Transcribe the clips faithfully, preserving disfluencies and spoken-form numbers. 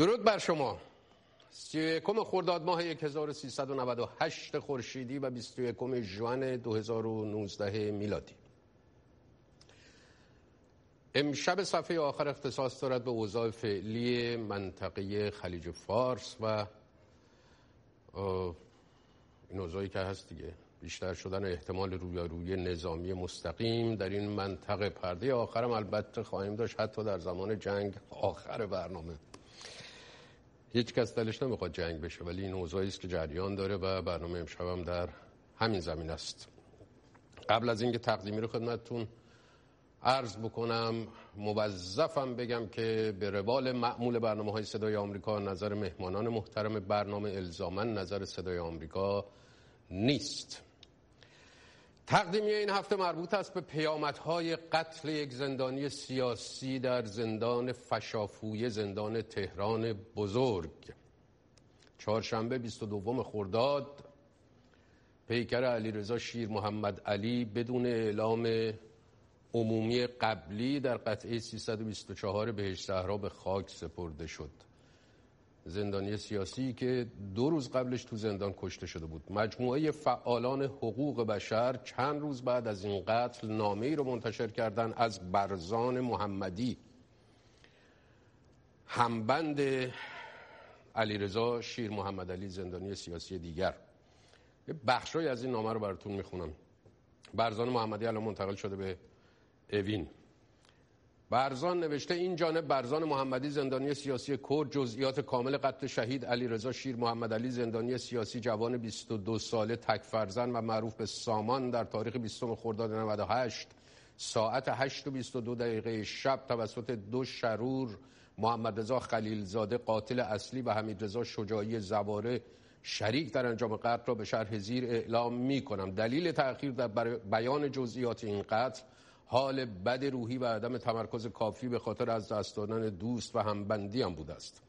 درود بر شما. سی و یکم خرداد ماه هزار و سیصد و نود و هشت خورشیدی و بیست و یکم ژوئن دو هزار و نوزده میلادی. امشب صفحه آخر اختصاص دارد به اوضاع فعلی منطقه خلیج فارس و این اوضاعی که هست دیگه، بیشتر شدن احتمال رویارویی نظامی مستقیم در این منطقه. پرده آخرم البته خواهیم داشت حتی در زمان جنگ آخر برنامه. هیچ کس دلش نمیخواد جنگ بشه، ولی این اوضاعی است که جریان داره و برنامه امشبم در همین زمین است. قبل از اینکه تقدیمی رو خدمتتون عرض بکنم، موظفم بگم که به روال معمول برنامه‌های صدای آمریکا نظر مهمانان محترم برنامه الزاماً نظر صدای آمریکا نیست. تقدیمی این هفته مربوط است به پیامدهای قتل یک زندانی سیاسی در زندان فشافویه، زندان تهران بزرگ. چهارشنبه بیست و دوم خرداد پیکر علیرضا شیر محمد علی بدون اعلام عمومی قبلی در قطعه سیصد و بیست و چهار بهشت صحرا به خاک سپرده شد. زندانی سیاسی که دو روز قبلش تو زندان کشته شده بود. مجموعه فعالان حقوق بشر چند روز بعد از این قتل نامه‌ای رو منتشر کردن از برزان محمدی، همبند علیرضا شیر محمد علی زندانی سیاسی دیگر. یه بخشای از این نامه رو براتون میخونم. برزان محمدی الان منتقل شده به اوین. برزان نوشته: این جانب برزان محمدی زندانی سیاسی کرد جزئیات کامل قتل شهید علیرضا شیر محمد علی زندانی سیاسی جوان بیست و دو ساله تک فرزند و معروف به سامان در تاریخ بیستم خرداد نود و هشت ساعت هشت و بیست و دو دقیقه شب توسط دو شرور محمد رضا خلیلزاده قاتل اصلی و حمید رضا شجاعی زواره شریک در انجام قتل را به شرح زیر اعلام می کنم. دلیل تأخیر در بیان جزئیات این قتل حال بد روحی و عدم تمرکز کافی به خاطر از دست دادن دوست و همبندی هم بوده است.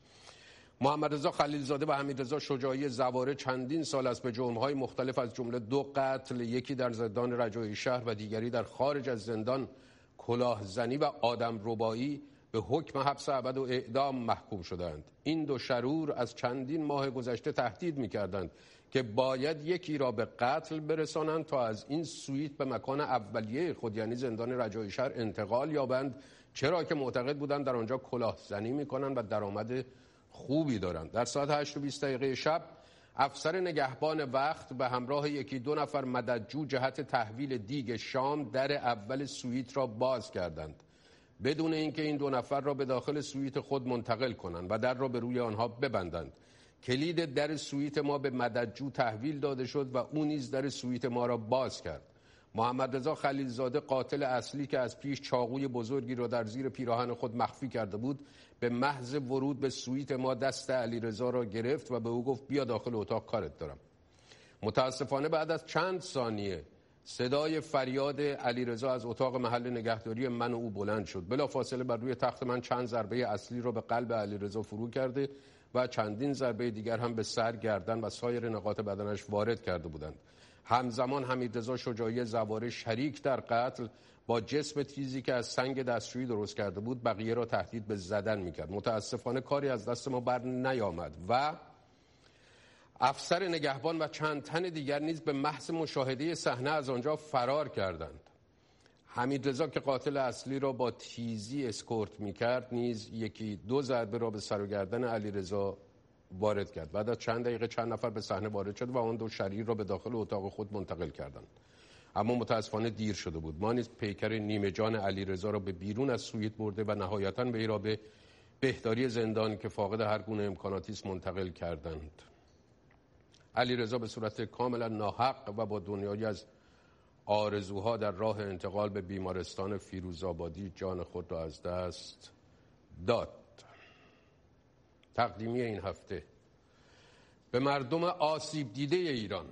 محمد رضا خلیلزاده و حمید رضا شجاعی زواره چندین سال است به جرم‌های مختلف از جمله دو قتل، یکی در زندان رجایی شهر و دیگری در خارج از زندان، کلاهزنی و آدمربایی به حکم حبس ابد و اعدام محکوم شدند. این دو شرور از چندین ماه گذشته تهدید می‌کردند که باید یکی را به قتل برسانند تا از این سویت به مکان اولیه خود یعنی زندان رجایی شهر انتقال یابند، چرا که معتقد بودند در آنجا کلاهزنی می‌کنند و درآمد خوبی دارند. در ساعت هشت و بیست دقیقه شب افسر نگهبان وقت به همراه یکی دو نفر مددجو جهت تحویل دیگ شام در اول سویت را باز کردند بدون اینکه این دو نفر را به داخل سویت خود منتقل کنند و در را به روی آنها ببندند. کلید در سویت ما به مددجو تحویل داده شد و او نیز در سویت ما را باز کرد. محمد رضا خلیلزاده قاتل اصلی که از پیش چاقوی بزرگی را در زیر پیراهن خود مخفی کرده بود، به محض ورود به سویت ما دست علیرضا را گرفت و به او گفت بیا داخل اتاق کارت دارم. متاسفانه بعد از چند ثانیه صدای فریاد علیرضا از اتاق محل نگهداری من و او بلند شد. بلافاصله بر روی تخت من چند ضربه اصلی را به قلب علیرضا فرو کرده و چندین ضربه دیگر هم به سر، گردن و سایر نقاط بدنش وارد کرده بودند. همزمان حمیدرضا شجاعی زواره شریک در قتل با جسم تیزی که از سنگ دستشویی درست کرده بود بقیه را تهدید به زدن میکرد. متاسفانه کاری از دست ما بر نیامد و افسر نگهبان و چند تن دیگر نیز به محض مشاهده صحنه از آنجا فرار کردند. حمیدرضا که قاتل اصلی را با تیزی اسکورت میکرد نیز یکی دو ضربه را به سر و گردن علیرضا وارد کرد. بعد از چند دقیقه چند نفر به صحنه وارد شد و آن دو شریر را به داخل اتاق خود منتقل کردند. اما متاسفانه دیر شده بود. ما نیز پیکر نیمه جان علیرضا را به بیرون از سویت برده و نهایتاً به را به بهداری زندان که فاقد هر گونه امکاناتی است منتقل کردند. علیرضا به صورت کاملا ناحق و با دنیایی از آرزوها در راه انتقال به بیمارستان فیروزآبادی جان خود را از دست داد. تقدیمی این هفته به مردم آسیب دیده ایران.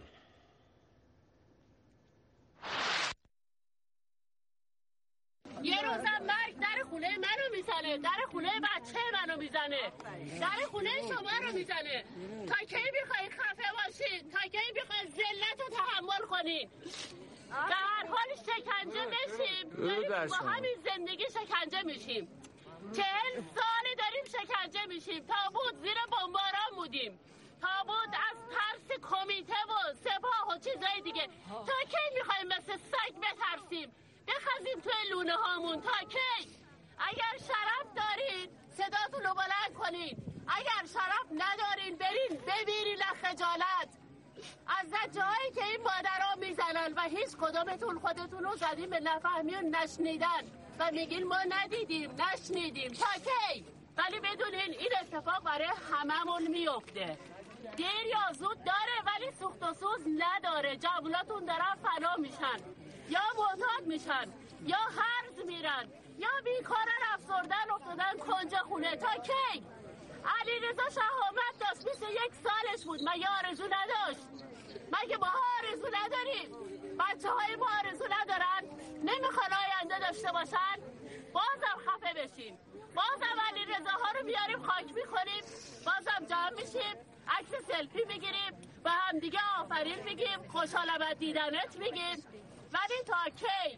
یه روزم مرگ در خونه منو میزنه، در خونه بچه منو میزنه، در خونه شما رو میزنه. تا کی میخواید خفه باشید؟ تا کی میخواید ذلت رو تحمل کنید؟ در هر حال شکنجه بشیم، با همین زندگی شکنجه میشیم. چهل ساله داریم شکنجه میشیم. تا بود زیر بمباران بودیم، تا بود از ترس کمیته و سپاه و چیزای دیگه. تا کی میخوایم مثل سگ بترسیم بخزیم توی لونه هامون؟ تا کی؟ اگر شرف دارید صداتون رو بلند کنید، اگر شرف ندارین برین ببینین خجالت از جایی که این مادرها میزنن و هیچ کدومتون خودتون رو زدین به نفهمی و نشنیدن و میگین ما ندیدیم نشنیدیم. تا کی؟ ولی بدونین این اتفاق برای هممون میفته. دیر یا زود داره ولی سوخت و سوز نداره. جواناتون دارن فنا میشن یا معتاد میشن یا هرز میرن یا بیکارن افسردن افتادن کنج خونه. تا کی؟ علیرضا شهامت داشت بیست و یک سالش بود، مگه آرزو نداشت؟ مگه ما آرزو نداریم؟ بچه های ما آرزو ندارن؟ نمیخوان آینده داشته باشن؟ بازم خفه بشیم، بازم علیرضا ها رو بیاریم خاک میکنیم، بازم جمع میشیم عکس سلفی میگیریم و هم دیگه آفرین میگیم خوشحالم از دیدنت میگیم. ولی تا کی؟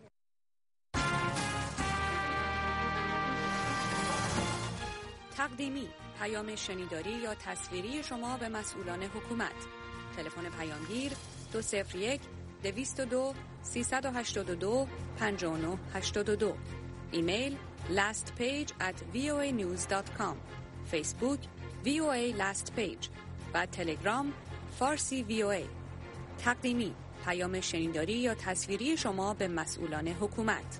تقدیمی پیام شنیداری یا تصویری شما به مسئولان حکومت. تلفن پیامگیر دو صفر یک دویست و دو سیصد و هشتاد و دو پنجاه و نه هشتاد و دو. ایمیل lastpage at voanews dot com. فیسبوک وی او ای last page و تلگرام فارسی وی او ای. تقدیمی پیام شنیداری یا تصویری شما به مسئولان حکومت.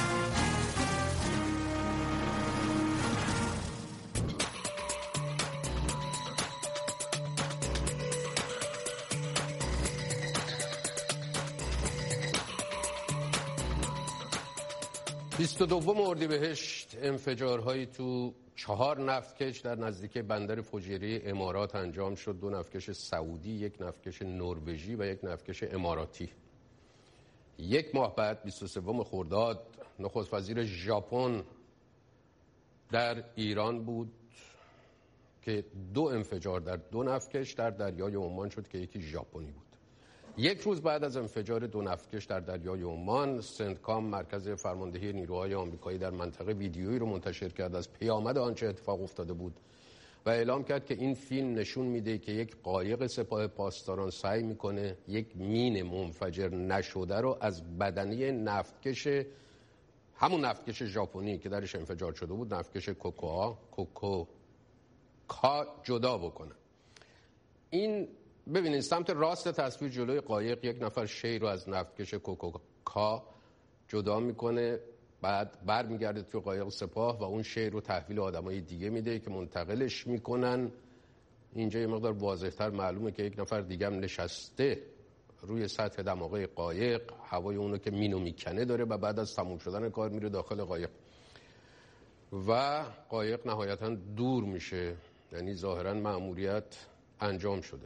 بیست و دوم اردیبهشت انفجارهایی تو چهار نفتکش در نزدیکی بندر فوجیری امارات انجام شد. دو نفتکش سعودی، یک نفتکش نروژی و یک نفتکش اماراتی. یک ماه بعد بیست و سوم خرداد نخست وزیر ژاپن در ایران بود که دو انفجار در دو نفتکش در دریای عمان شد که یکی ژاپنی بود. یک روز بعد از انفجار دو نفتکش در دریای عمان، سنتکام مرکز فرماندهی نیروهای آمریکایی در منطقه ویدیویی رو منتشر کرد از پیامد آنچه اتفاق افتاده بود و اعلام کرد که این فیلم نشون میده که یک قایق سپاه پاسداران سعی میکنه یک مین منفجر نشده رو از بدنه نفتکش، همون نفتکش ژاپنی که درش انفجار شده بود، نفتکش کوکوآ کوکو کا جدا بکنه. این ببینید سمت راست تصویر جلوی قایق یک نفر شی رو از نفتکش کوکوکا جدا میکنه، بعد برمیگرده توی قایق سپاه و اون شی رو تحویل آدمای دیگه میده که منتقلش میکنن. اینجا یه مقدار واضح‌تر معلومه که یک نفر دیگه هم نشسته روی سطح دماغه قایق، هوای اونو که مینو میکنه داره و بعد از تموم شدن کار میره داخل قایق و قایق نهایتاً دور میشه. یعنی ظاهراً مأموریت انجام شده.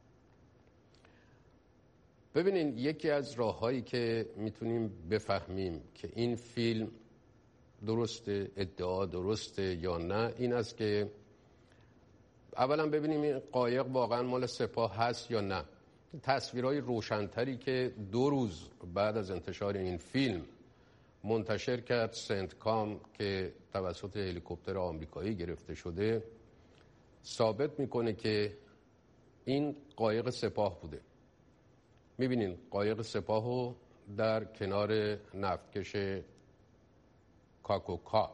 ببینین یکی از راه‌هایی که میتونیم بفهمیم که این فیلم درسته، ادعا درسته یا نه، این است که اولا ببینیم این قایق واقعا مال سپاه هست یا نه. تصویرهای روشنتری که دو روز بعد از انتشار این فیلم منتشر کرد سنتکام که توسط هلیکوپتر آمریکایی گرفته شده ثابت میکنه که این قایق سپاه بوده. میبینین قایق سپاهو در کنار نفتکش کاکوکا.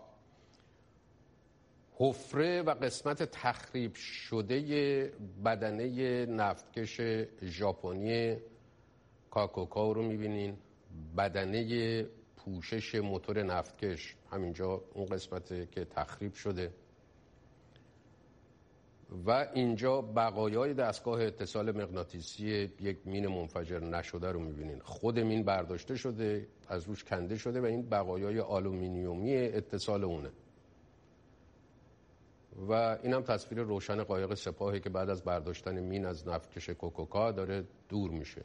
حفره و قسمت تخریب شده بدنه نفتکش ژاپنی کاکوکا رو میبینین. بدنه پوشش موتور نفتکش همینجا اون قسمت که تخریب شده و اینجا بقایای دستگاه اتصال مغناطیسی یک مین منفجر نشده رو میبینین. خود مین برداشته شده، از روش کنده شده و این بقایای آلومینیومی اتصال اونه و این هم تصویر روشن قایق سپاهی که بعد از برداشتن مین از نفتکش کوکوکا داره دور میشه.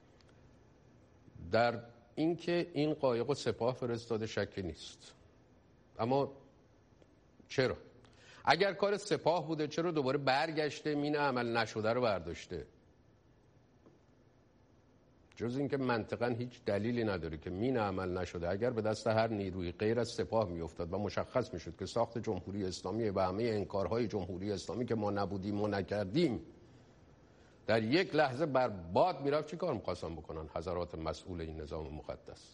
در اینکه این قایق و سپاه فرستاده شکی نیست. اما چرا؟ اگر کار سپاه بوده چرا دوباره برگشته مین عمل نشده رو برداشته؟ جز اینکه منطقاً هیچ دلیلی نداره که مین عمل نشده اگر به دست هر نیروی غیر از سپاه میافتاد و مشخص میشد که ساخت جمهوری اسلامی و همه انکارهای جمهوری اسلامی که ما نبودیم و نکردیم در یک لحظه بر باد میرفت، چی کار می‌خواستن بکنن حضرات مسئول این نظام مقدس؟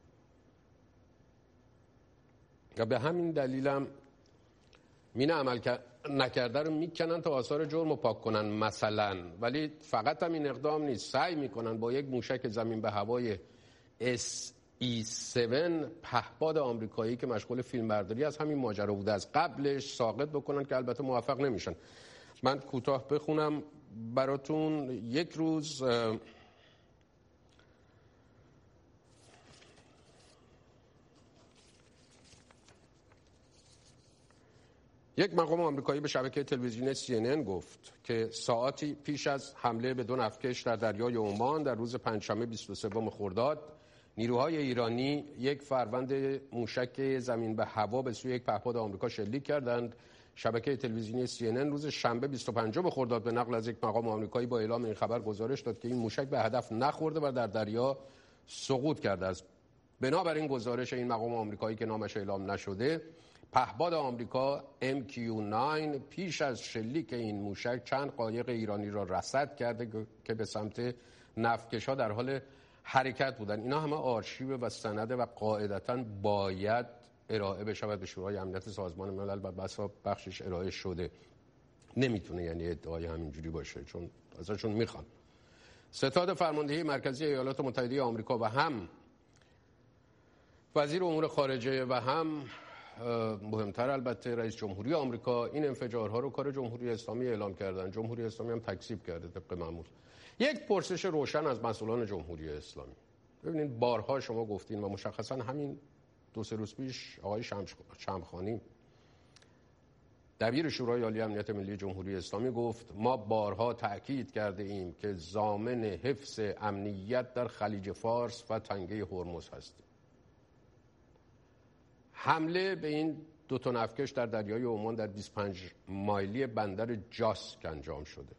و به همین دلیلم مین عمل نکرده رو میکنن تا آثار جرم رو پاک کنن مثلا، ولی فقط هم این اقدام نیست، سعی میکنن با یک موشک زمین به هوای اس ای هفت پهپاد آمریکایی که مشغول فیلمبرداری از همین ماجرا بوده از قبلش ساقط بکنن که البته موفق نمیشن. من کوتاه بخونم براتون. یک روز یک مقام آمریکایی به شبکه تلویزیونی سی ان ان گفت که ساعاتی پیش از حمله به دو نفتکش در دریای عمان در روز پنجشنبه بیست و سوم خرداد نیروهای ایرانی یک فروند موشک زمین به هوا به سوی یک پهپاد آمریکا شلیک کردند. شبکه تلویزیونی سی ان ان روز شنبه بیست و پنجم خرداد به نقل از یک مقام آمریکایی با اعلام این خبر گزارش داد که این موشک به هدف نخورده و در دریا سقوط کرده است. بنابراین گزارش این مقام آمریکایی که نامش اعلام نشده، پهپاد آمریکا ام کیو نه پیش از شلیک این موشک چند قایق ایرانی را رصد کرده که به سمت نفتکش‌ها در حال حرکت بودند. اینا همه آرشیو و سنده و قاعدتاً باید ارائه بشود به شورای امنیت سازمان ملل و بسا بخشش ارائه شده. نمیتونه یعنی ادعای همینجوری باشه چون ازشون میخوان. ستاد فرماندهی مرکزی ایالات متحده آمریکا و هم وزیر امور خارجه و هم مهمتر البته رئیس جمهوری آمریکا این انفجارها رو کار جمهوری اسلامی اعلام کردن. جمهوری اسلامی هم تکذیب کرده طبق معمول. یک پرسش روشن از مسئولان جمهوری اسلامی. ببینید بارها شما گفتین و مشخصا همین دو سه روز پیش آقای شمخانی دبیر شورای عالی امنیت ملی جمهوری اسلامی گفت ما بارها تأکید کرده ایم که ضامن حفظ امنیت در خلیج فارس و تنگه هرمز هستیم. حمله به این دو تا نفتکش در دریای عمان در بیست و پنج مایلی بندر جاسک انجام شده.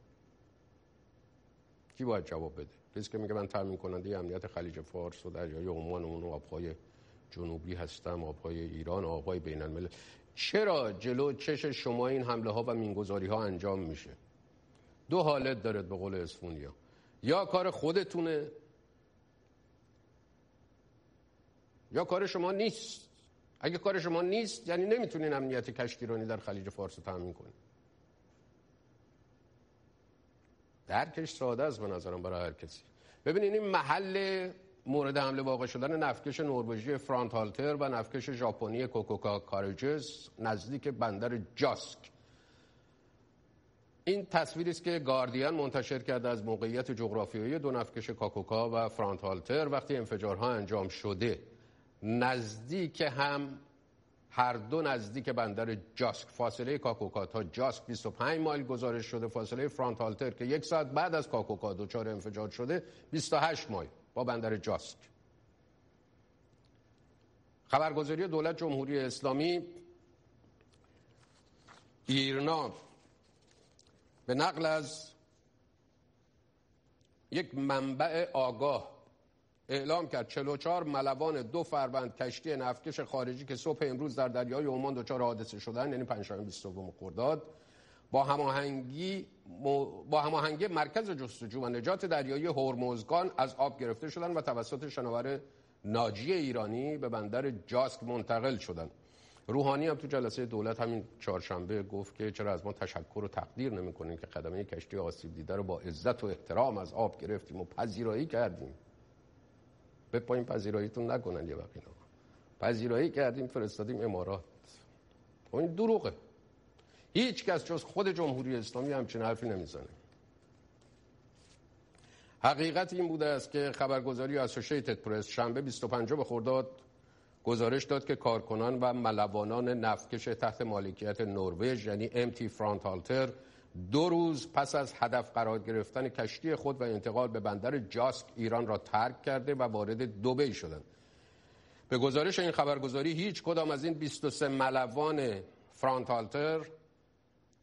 کی باید جواب بده؟ کسی که میگه من تامین کننده امنیت خلیج فارس و دریای عمان و اون آبهای جنوبی هستم، آبهای ایران، آبهای بین الملل. چرا جلو چش شما این حمله ها و مینگذاری ها انجام میشه؟ دو حالت داره به قول اسفونیا، یا کار خودتونه یا کار شما نیست. اگه کار شما نیست یعنی نمیتونین امنیت کشتیرانی در خلیج فارس رو تامین کنین. درکش ساده است به نظرم برای هر کسی. ببینید این محل مورد حمله واقع شدن نفتکش نروژی فرانتالتر و نفتکش ژاپنی کوکوکا کاریجز نزدیک بندر جاسک. این تصویری است که گاردین منتشر کرده از موقعیت جغرافیایی دو نفتکش کاکوکا و فرانتالتر وقتی انفجارها انجام شده. نزدیک هم، هر دو نزدیک بندر جاسک. فاصله کاکوکا تا جاسک بیست و پنج مایل گزارش شده. فاصله فرانتالتر که یک ساعت بعد از کاکوکا دچار انفجار شده بیست و هشت مایل با بندر جاسک. خبرگزاری دولت جمهوری اسلامی ایرنا به نقل از یک منبع آگاه اعلام کرد چهل و چهار ملوان دو فروند کشتی نفتکش خارجی که صبح امروز در دریای عمان دچار حادثه شدند، یعنی پنجشنبه بیست و سوم خرداد، با هماهنگی با هماهنگی مرکز جستجو و نجات دریایی هرمزگان از آب گرفته شدند و توسط شناور ناجی ایرانی به بندر جاسک منتقل شدند. روحانی هم تو جلسه دولت همین چهارشنبه گفت که چرا از ما تشکر و تقدیر نمی‌کنین که خدمه کشتی آسیب دیده رو با عزت و احترام از آب گرفتیم و پذیرایی کردیم. به پایین پذیراییتون نکنن یه وقت اینا. پذیرایی کردیم فرستادیم امارات. این دروغه. هیچ کس جز خود جمهوری اسلامی همچین حرفی نمیزنه. حقیقت این بوده است که خبرگزاری اسوسییتد پرس شنبه بیست و پنجم خرداد گزارش داد که کارکنان و ملوانان نفتکش تحت مالکیت نروژ یعنی ام تی فرانتالتر دو روز پس از هدف قرار گرفتن کشتی خود و انتقال به بندر جاسک ایران را ترک کرده و وارد دبی شدند. به گزارش این خبرگزاری هیچ کدام از این بیست و سه ملوان فرانتالتر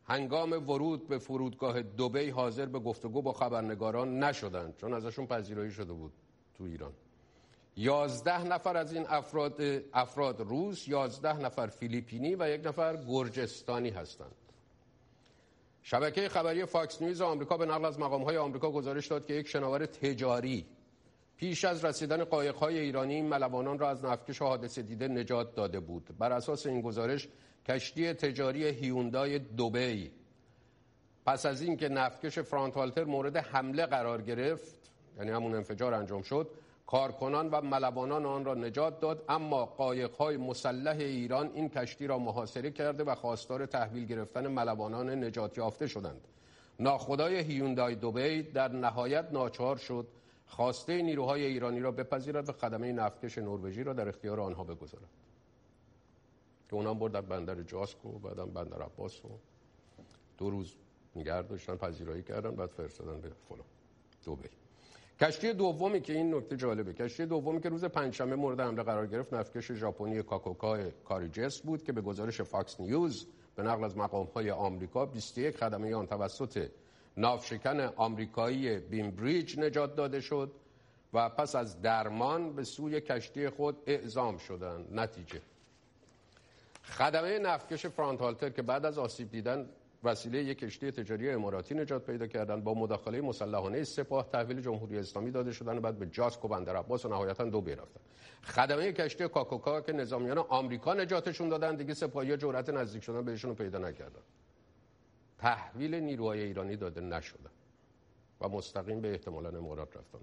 هنگام ورود به فرودگاه دبی حاضر به گفتگو با خبرنگاران نشدند چون ازشون پذیرایی شده بود تو ایران. یازده نفر از این افراد افراد روس، یازده نفر فیلیپینی و یک نفر گرجستانی هستند. شبکه خبری فاکس نیوز آمریکا به نقل از مقام‌های آمریکا گزارش داد که یک شناور تجاری پیش از رسیدن قایق‌های ایرانی ملوانان را از نفتکش حادثه دیده نجات داده بود. بر اساس این گزارش کشتی تجاری هیوندای دبی پس از اینکه نفتکش فرانتوالتر مورد حمله قرار گرفت، یعنی همون انفجار انجام شد، کارکنان و ملوانان آن را نجات داد، اما قایق‌های مسلح ایران این کشتی را محاصره کرده و خواستار تحویل گرفتن ملوانان نجات یافته شدند. ناخدای هیوندای دبی در نهایت ناچار شد خواسته نیروهای ایرانی را بپذیرد و خدمه نفتکش نروژی را در اختیار آنها بگذارد که اونها بردن بندر جاسکو و بعدم بندر عباس و دو روز نگه داشتن، پذیرایی کردن، بعد فرستادن به فلان دبی. کشتی دومی که این نکته جالبه، کشتی دومی که روز پنجشنبه مورد حمله قرار گرفت نفتکش ژاپنی کاکوکا کاریجس بود که به گزارش فاکس نیوز به نقل از مقام‌های آمریکا بیست و یک خدمه آن توسط ناوشکن آمریکایی بیمبریج نجات داده شد و پس از درمان به سوی کشتی خود اعزام شدند. نتیجه خدمه نفتکش فرانتوالتر که بعد از آسیب دیدن وسیله یک کشتی تجاری اماراتی نجات پیدا کردند با مداخله مسلحانه سپاه تحویل جمهوری اسلامی داده شدند و بعد به جاسکو بندر عباس و نهایتاً دبی رفتند. خدمه کشتی کاکوکا که نظامیان آمریکا نجاتشون دادن دیگه سپاهی‌ها جرأت نزدیک شدن بهشون رو پیدا نکردن. تحویل نیروهای ایرانی داده نشدن و مستقیم به احتمالاً امارات رفتن.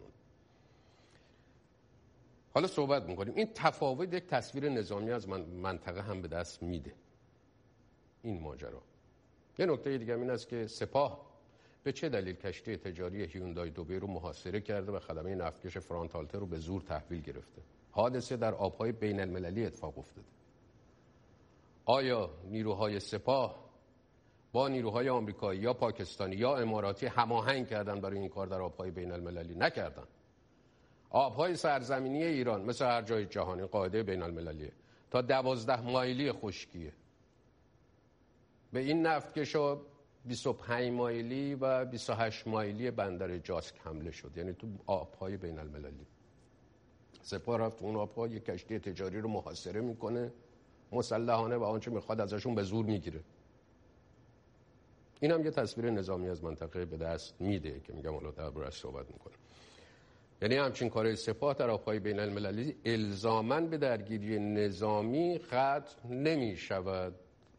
حالا صحبت می‌کنیم این تفاوت یک تصویر نظامی از من منطقه هم به دست میده این ماجرا. یه نکته دیگه این است که سپاه به چه دلیل کشتی تجاری هیوندای دبی رو محاصره کرده و خدمه نفتکش فرانتوالتر رو به زور تحویل گرفته؟ حادثه در آبهای بین المللی اتفاق افتاده. آیا نیروهای سپاه با نیروهای آمریکایی یا پاکستانی یا اماراتی هماهنگ کردن برای این کار در آبهای بین المللی؟ نکردن. آبهای سرزمینی ایران مثل هر جای جهانی قاعده بین المللیه تا دوازده مایلی خشکیه. به این نفتکشا بیست و پنج مایلی و بیست و هشت مایلی بندر جاسک حمله شد، یعنی تو آبهای بین المللی. سپاه رفت اون آبها یک کشتی تجاری رو محاصره میکنه مسلحانه و آنچه میخواد ازشون به زور میگیره. این هم یه تصویر نظامی از منطقه به دست میده که میگم حالا درباره‌اش صحبت میکنه. یعنی همچین کارهای سپاه در آبهای بین المللی الزاماً به درگیری نظامی ختم نمیشود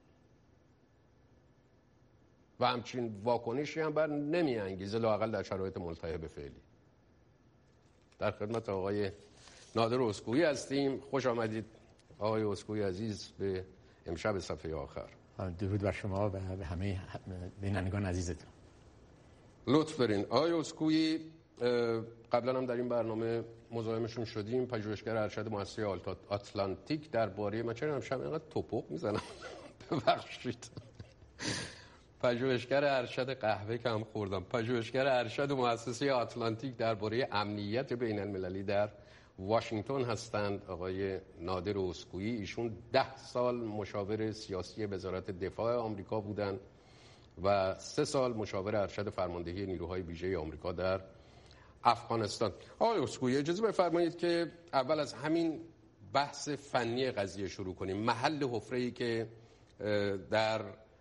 و همچین واکنشی هم بر نمی انگیزه لااقل در شرایط ملتهب فعلی. در خدمت آقای نادر اسکویی هستیم. خوش آمدید آقای اسکویی عزیز به امشب صفحه آخر. درود بر شما و به همه بینندگان عزیزتون. لطف دارین. آقای اسکویی قبلا هم در این برنامه مزاحمشون شدیم، پژوهشگر ارشد مؤسسه آتلانتیک درباره من چرا امشب اینقدر توپق میزنم ببخشید پژوهشگر ارشد قهوه کم خوردم پژوهشگر ارشد مؤسسه آتلانتیک درباره امنیت بین المللی در واشنگتن هستند آقای نادر اسکویی. ایشون ده سال مشاور سیاسی وزارت دفاع آمریکا بودند و سه سال مشاور ارشد فرماندهی نیروهای ویژه آمریکا در افغانستان. آقای اسکویی اجازه بفرمایید که اول از همین بحث فنی قضیه شروع کنیم. محل حفره‌ای که در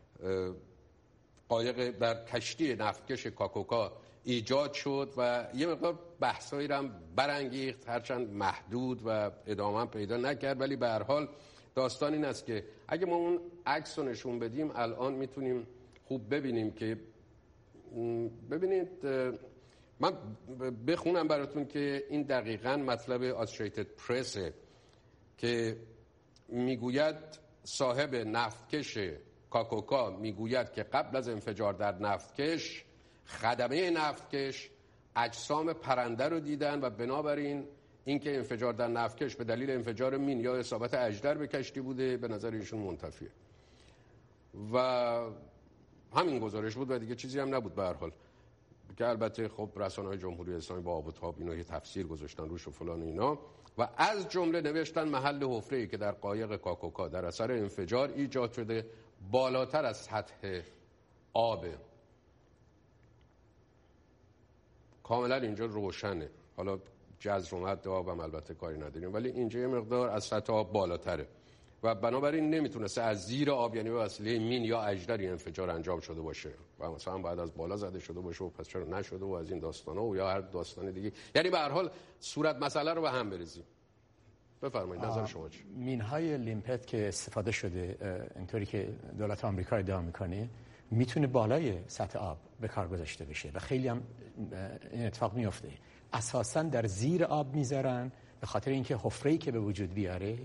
قایق در کشتی نفتکش کاکوکا ایجاد شد و یه مقدار بحثایی رو هم برانگیخت، هرچند محدود و ادامه پیدا نکرد، ولی به هر حال داستان این است که اگه ما اون عکس رو نشون بدیم الان میتونیم خوب ببینیم که ببینید من بخونم براتون که این دقیقاً مطلب اسوسییتد پرس که میگوید صاحب نفتکش کاکوکا میگوید که قبل از انفجار در نفتکش خدمه نفتکش اجسام پرنده رو دیدن و بنابراین اینکه انفجار در نفتکش به دلیل انفجار مین یا اصابت اژدر به کشتی بوده به نظر ایشون منتفیه و همین گزارش بود و دیگه چیزی هم نبود. به هر حال که البته خب رسانه‌های جمهوری اسلامی با آب و تاب اینو یه تفسیر گذاشتن روش و فلان و اینا و از جمله نوشتن محل حفره‌ای که در قایق کاکوکا در اثر انفجار ایجاد شده بالاتر از سطح آبه. کاملا اینجا روشنه. حالا جذر و مد آب هم البته کاری نداریم، ولی اینجا یه مقدار از سطح آب بالاتره و بنابراین نمیتونسته از زیر آب، یعنی به وسیله مین یا اژدری انفجار انجام شده باشه و مثلا بعد از بالا زده شده باشه و پس چرا نشده و از این داستانا و یا هر داستان دیگه. یعنی به هر حال صورت مسئله رو به هم بریزیم. بفرمایید نظر شما چیه؟ مین‌های لیمپت که استفاده شده اینطوری که دولت آمریکا ادعا میکنه میتونه بالای سطح آب به کار گذاشته بشه و خیلی هم این اتفاق میفته. اساساً در زیر آب میذارن به خاطر اینکه حفره‌ای که به وجود بیاره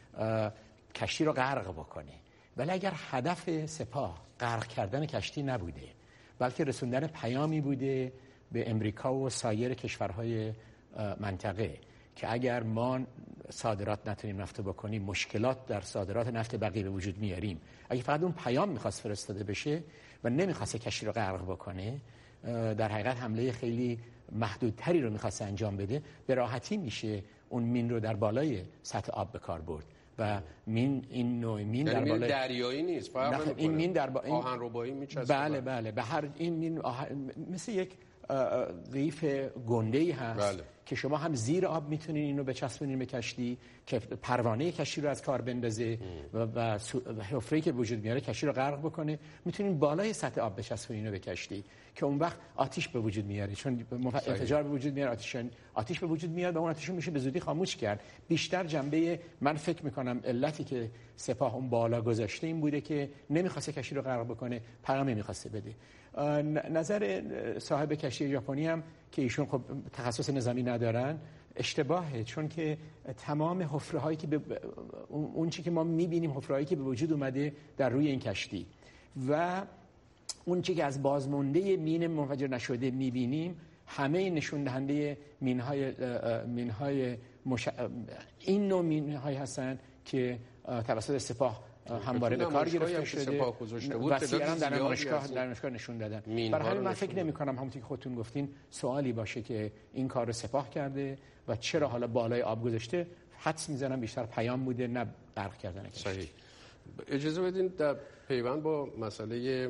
کشتی رو غرق بکنه. ولی اگر هدف سپاه غرق کردن کشتی نبوده بلکه رسوندن پیامی بوده به امریکا و سایر کشورهای منطقه که اگر ما صادرات نتونیم نفت بکنیم مشکلات در صادرات نفت بقیه به وجود میاریم، اگه فقط اون پیام میخواست فرستاده بشه و نمیخواست کشتی رو غرق بکنه، در حقیقت حمله خیلی محدودتری رو میخواست انجام بده، به راحتی میشه اون مین رو در بالای سطح آب به کار برد و مین این نوع مین در بالای دریایی نیست، فرق نمیکنه. این مین در با... این... آهن ربایی میچسبه. بله بله به هر این مین آهن... مثل یک قیف گنده‌ای هست بله. که شما هم زیر آب میتونین اینو بچسبونین به کشتی که پروانه کشتی رو از کار بندازه و, و حفره‌ای که وجود میاره کشتی رو غرق بکنه. میتونین بالای سطح آب بچسبونین اینو به کشتی که اون وقت آتش به وجود میاره، چون انفجار به وجود میاره، آتش آتش به وجود میاد و اون آتش رو میشه به زودی خاموش کرد. بیشتر جنبه من فکر میکنم علتی که سپاه اون بالا گذاشته این بوده که نمیخواسته کشتی رو غرق بکنه، پیام نمیخواسته بده. نظر صاحب کشتی ژاپنی هم که ایشون خب تخصص نظامی ندارن اشتباهه، چون که تمام حفره‌هایی که به اون چیزی که ما می‌بینیم حفره‌هایی که به وجود اومده در روی این کشتی و اون چیزی که از بازمانده مین منفجر نشده می‌بینیم همه نشون دهنده مین‌های مین‌های مش... این نوع مین‌هایی هستن که توسط سپاه همواره به کار گرفته شده و سیاران در نمایشگاه در نمایشگاه نشون دادن. برای همین من فکر نمی کنم همونطور که خودتون گفتین سوالی باشه که این کار رو سپاه کرده و چرا حالا بالای آب گذاشته. حدس میزنم بیشتر پیام بوده نه غرق کردن کشتی. صحیح. اجازه بدین در پیوند با مسئله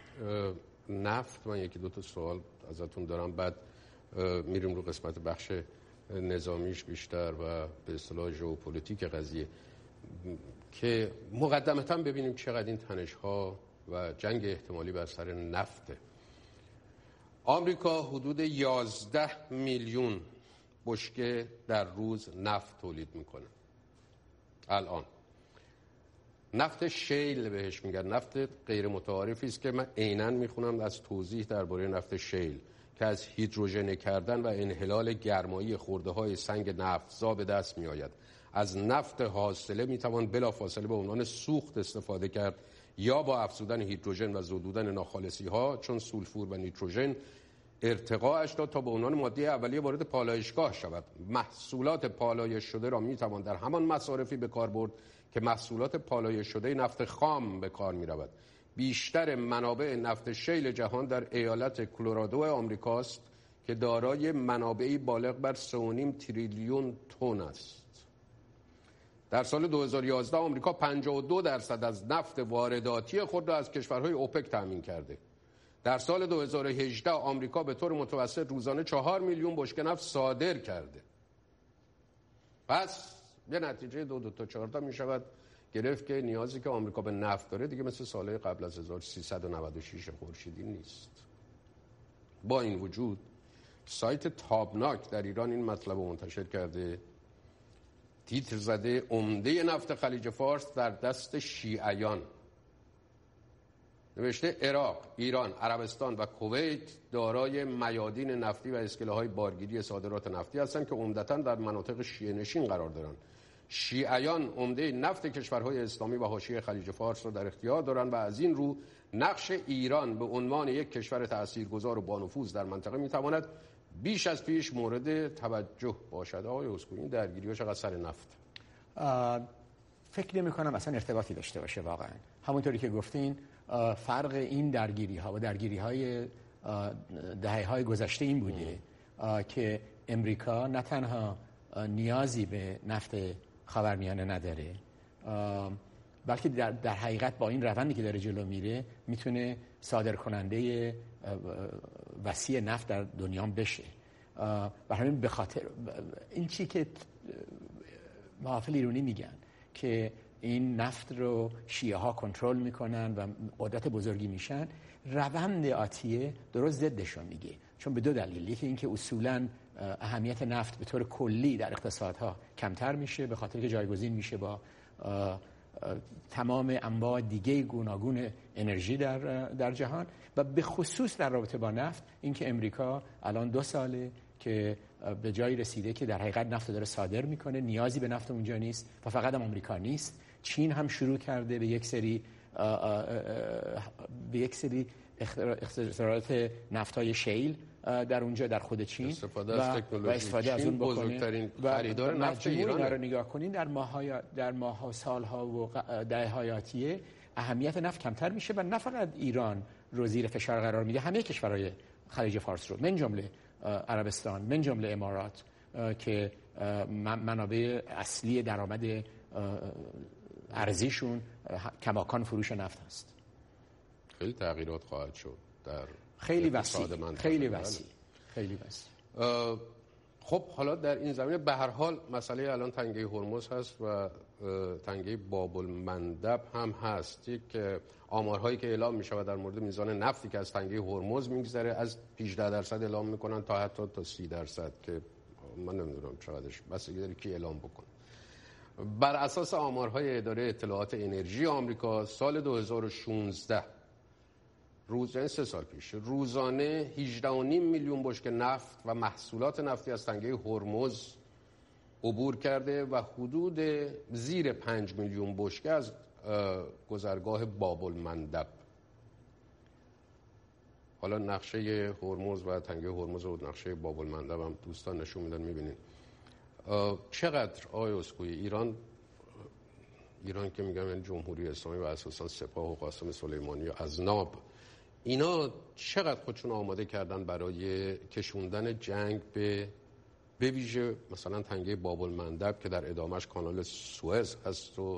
نفت من یکی دو تا سوال ازتون دارم، بعد میریم رو قسمت بخش نظامیش بیشتر و به اصطلاح ژئوپلیتیک قضیه که مقدمتاً ببینیم چقدر این تنش‌ها و جنگ احتمالی بر سر نفته. آمریکا حدود یازده میلیون بشکه در روز نفت تولید میکنه. الان نفت شیل بهش میگن، نفت غیر متعارفی است که من عیناً میخونم از توضیح درباره نفت شیل که از هیدروژن کردن و انحلال گرمایی خورده‌های سنگ نفت‌زا به دست میآید. از نفت حاصله میتوان بلافاصله به عنوان سوخت استفاده کرد یا با افزودن هیدروژن و زدودن ناخالصی ها چون سولفور و نیتروژن ارتقاءش داد تا به عنوان ماده اولیه وارد پالایشگاه شود. محصولات پالایش شده را میتوان در همان مصارفی به کار برد که محصولات پالایش شده نفت خام به کار میرود. بیشتر منابع نفت شیل جهان در ایالت کلرادو آمریکاست که دارای منابعی بالغ بر سه و نیم تریلیون تن است. در سال دو هزار و یازده آمریکا پنجاه و دو درصد از نفت وارداتی خود را از کشورهای اوپک تامین کرده. در سال دو هزار و هجده آمریکا به طور متوسط روزانه چهار میلیون بشکه نفت صادر کرده. پس یه نتیجه دو دو تا چهار تا می شود گرفت که نیازی که آمریکا به نفت داره دیگه مثل سالهای قبل از هزار و سیصد و نود و شش خورشیدی نیست. با این وجود سایت تابناک در ایران این مطلب رو منتشر کرده، تیتر زده عمده نفت خلیج فارس در دست شیعیان. نوشته عراق، ایران، عربستان و کویت دارای میادین نفتی و اسکله‌های بارگیری صادرات نفتی هستند که عمدتاً در مناطق شیعه نشین قرار دارند. شیعیان عمده نفت کشورهای اسلامی و حاشیه خلیج فارس را در اختیار دارند و از این رو نقش ایران به عنوان یک کشور تاثیرگذار و بانفوذ در منطقه میتواند بیش از پیش مورد توجه باشد. آقای اسکوئی این درگیری‌ها چقدر سر نفت؟ فکر نمی‌کنم اصلا ارتباطی داشته باشه واقعا. همونطوری که گفتین فرق این درگیری‌ها و درگیری‌های دهه‌های گذشته این بوده که امریکا نه تنها نیازی به نفت خاورمیانه نداره بلکه در, در حقیقت با این روندی که داره جلو میره میتونه صادر کننده وسیع نفت در دنیا بشه. و همین به خاطر این چی که محافل ایرانی میگن که این نفت رو شیعه ها کنترل میکنن و قدرت بزرگی میشن، روند آتیه درست ضدشون میگه. چون به دو دلیل، یکی اینکه اصولاً اهمیت نفت به طور کلی در اقتصادها کمتر میشه به خاطر که جایگزین میشه با تمام انواع دیگه گوناگون انرژی در در جهان، و به خصوص در رابطه با نفت اینکه امریکا الان دو ساله که به جایی رسیده که در حقیقت نفت داره صادر میکنه، نیازی به نفت اونجا نیست و فقط هم آمریکا نیست، چین هم شروع کرده به یک سری به یک سری اختراعات نفت‌های شیل در اونجا در خود چین استفاده از تکنولوژی، و استفاده از اون بکنه. بزرگترین خریدار نفت ایران رو نگاه کنین در ماه‌های در ماه‌ها سال‌ها و دهه‌های آتیه اهمیت نفت کمتر میشه و نه فقط ایران رو زیر فشار قرار میده، همه کشورهای خلیج فارس رو، من جمله عربستان، من جمله امارات که منابع اصلی درآمد ارزیشون کماکان فروش نفت هست. خیلی تغییرات خواهد شد در خیلی وسیع خیلی وسیع خیلی وسیع. خب حالا در این زمینه به هر حال مسئله الان تنگه هرمز هست و تنگه باب المندب هم هست. یک آمارهایی که اعلام میشه در مورد میزان نفتی که از تنگه هرمز میگذره از هجده درصد اعلام میکنن تا حتی تا سی درصد که من نمیدونم چقدرش، بستگی داره کی اعلام بکنه. بر اساس آمارهای اداره اطلاعات انرژی آمریکا سال دو هزار و شانزده روز این سه سال پیش روزانه هجده و نیم میلیون بشکه نفت و محصولات نفتی از تنگه هرمز عبور کرده و حدود زیر پنج میلیون بشکه از گذرگاه باب المندب. حالا نقشه هرمز و تنگه هرمز و نقشه باب المندب هم دوستان نشون میدن، میبینید چقدر آقای اسکوئی ایران ایران که میگم یعنی جمهوری اسلامی و اساسا سپاه و قاسم سلیمانی و اذناب، اینا چقدر خودشون آماده کردن برای کشوندن جنگ به به ویژه مثلا تنگه باب المندب که در ادامهش کانال سوئز هست و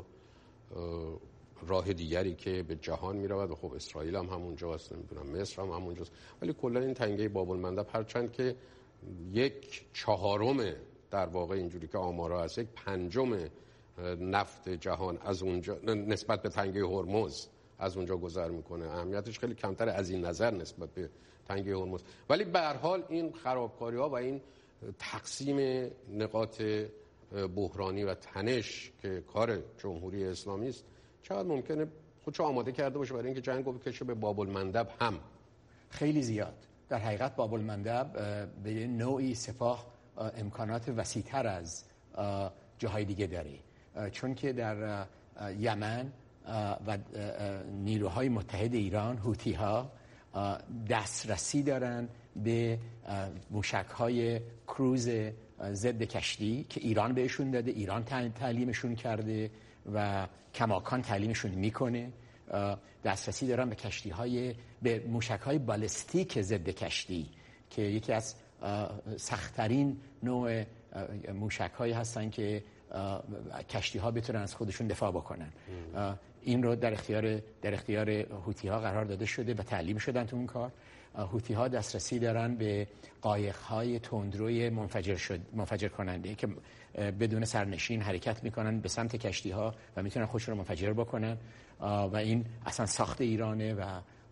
راه دیگری که به جهان میرود و خب اسرائیل هم همونجا هست، نمیدونم مصر هم همونجاست، ولی کلا این تنگه باب المندب هرچند که یک چهارم در واقع اینجوری که آمارا هست یک پنجم نفت جهان از اونجا نسبت به تنگه هرمز از اونجا گذر میکنه، اهمیتش خیلی کمتر از این نظر نسبت به تنگه هرمز. ولی به هر حال این خرابکاری ها و این تقسیم نقاط بحرانی و تنش که کار جمهوری اسلامی است چقدر ممکنه خودشو آماده کرده باشه برای اینکه جنگو بکشه به باب المندب؟ هم خیلی زیاد. در حقیقت باب المندب به نوعی سپاه امکانات وسیع‌تر از جاهای دیگه داره، چون که در یمن و نیروهای متحد ایران هوتی‌ها دسترسی دارن به موشک‌های کروز ضد کشتی که ایران بهشون داده، ایران تعلیمشون کرده و کماکان تعلیمشون میکنه. دسترسی دارن به کشتی‌های به موشک‌های بالستیک ضد کشتی که یکی از سخت‌ترین نوع موشک‌هایی هستن که کشتی‌ها بتونن از خودشون دفاع بکنن. این رو در اختیار در اختیار هوتی‌ها قرار داده شده و تعلیم شدن تو اون کار. هوتی‌ها دسترسی دارن به قایق‌های تندروی منفجر شد منفجر کننده که بدون سرنشین حرکت میکنن به سمت کشتی‌ها و میتونن خودشون رو منفجر بکنن و این اصلا ساخت ایرانه و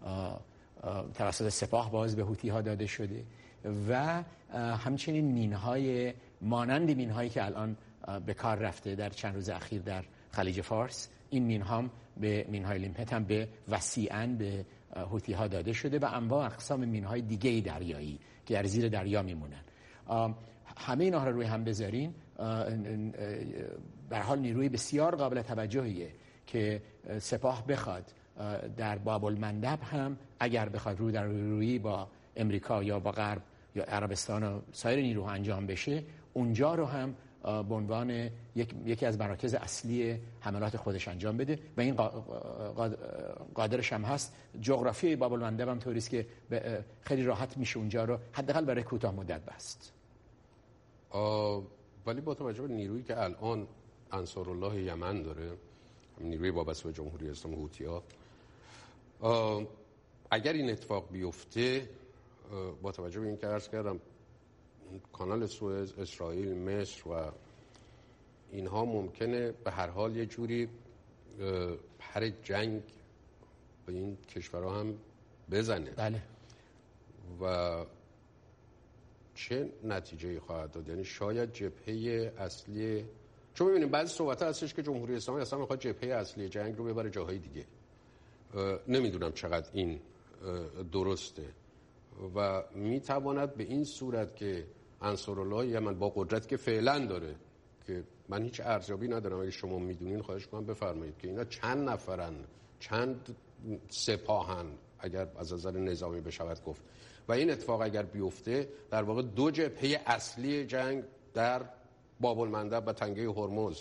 توسط سپاه باز به هوتی‌ها داده شده. و همچنین مین‌های مانند مین‌هایی که الان به کار رفته در چند روز اخیر در خلیج فارس، این مین‌ها هم به مین‌های لیمپت هم به وسیعاً به هوتی‌ها داده شده و انواع اقسام مین‌های دیگه‌ای دریایی که در زیر دریا میمونن. همه اینها رو روی هم بذارین به هر حال نیروی بسیار قابل توجهیه که سپاه بخواد در باب المندب هم اگر بخواد رو در روی با امریکا یا با غرب یا عربستان و سایر نیروها انجام بشه، اونجا رو هم به عنوان یک یکی از مراکز اصلی حملات خودش انجام بده و این قادرش هم هست. جغرافیای باب المندب هم طوریه که خیلی راحت میشه اونجا رو حداقل برای کوتاه مدت بست. ولی با توجه به نیرویی که الان انصارالله یمن داره، نیروی وابسته به جمهوری اسلامی هوتی‌ها، اگر این اتفاق بیفته با توجه به این که عرض کردم کانال سوئز، اسرائیل، مصر و اینها ممکنه به هر حال یه جوری پر جنگ به این کشورها هم بزنه. بله. و چه نتیجه‌ای خواهد داد؟ یعنی شاید جبهه اصلی، چون می‌بینیم بعضی صحبت‌ها هستش که جمهوری اسلامی اصلا می‌خواد جبهه اصلی جنگ رو ببره جاهای دیگه. نمیدونم چقدر این درسته و میتواند به این صورت که انصارالله یمن با قدرت که فعلا داره، که من هیچ ارزیابی ندارم، اگه شما میدونین خواهش کنم بفرمایید که اینا چند نفرن، چند سپاهن اگر از نظر نظامی بشود گفت، و این اتفاق اگر بیفته در واقع دو جبهه اصلی جنگ در باب المندب و تنگه هرمز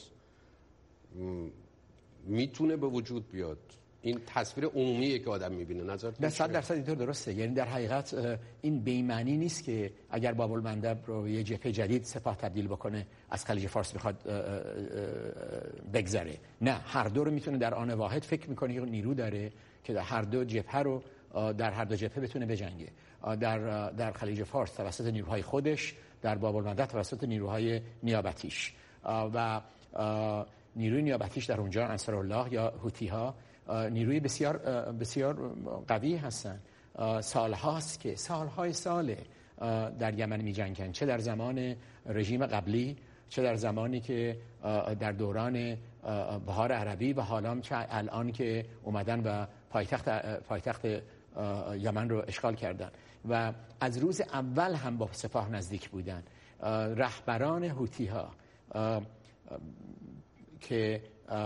میتونه به وجود بیاد. این تصویر عمومیه که آدم میبینه. نظرتون صد درصد اینطور درسته. یعنی در حقیقت این بی‌معنی نیست که اگر باب المندب رو یه جبهه جدید سپاه تبدیل بکنه از خلیج فارس بخواد بگذره. نه، هر دو رو میتونه در آن واحد فکر میکنه نیرو داره که در هر دو جبهه رو در هر دو جبهه بتونه بجنگه. در در خلیج فارس توسط نیروهای خودش، در باب المندب توسط نیروهای نیابتیش و نیروی نیابتیش در اونجا انصارالله یا هوتی‌ها نیروی بسیار بسیار قوی هستن. سالهاست که سالهای ساله در یمن می جنگن، چه در زمان رژیم قبلی، چه در زمانی که در دوران بهار عربی و حالا چه الان که اومدن و پایتخت پایتخت یمن رو اشغال کردن و از روز اول هم با سپاه نزدیک بودن. رهبران هوتی‌ها که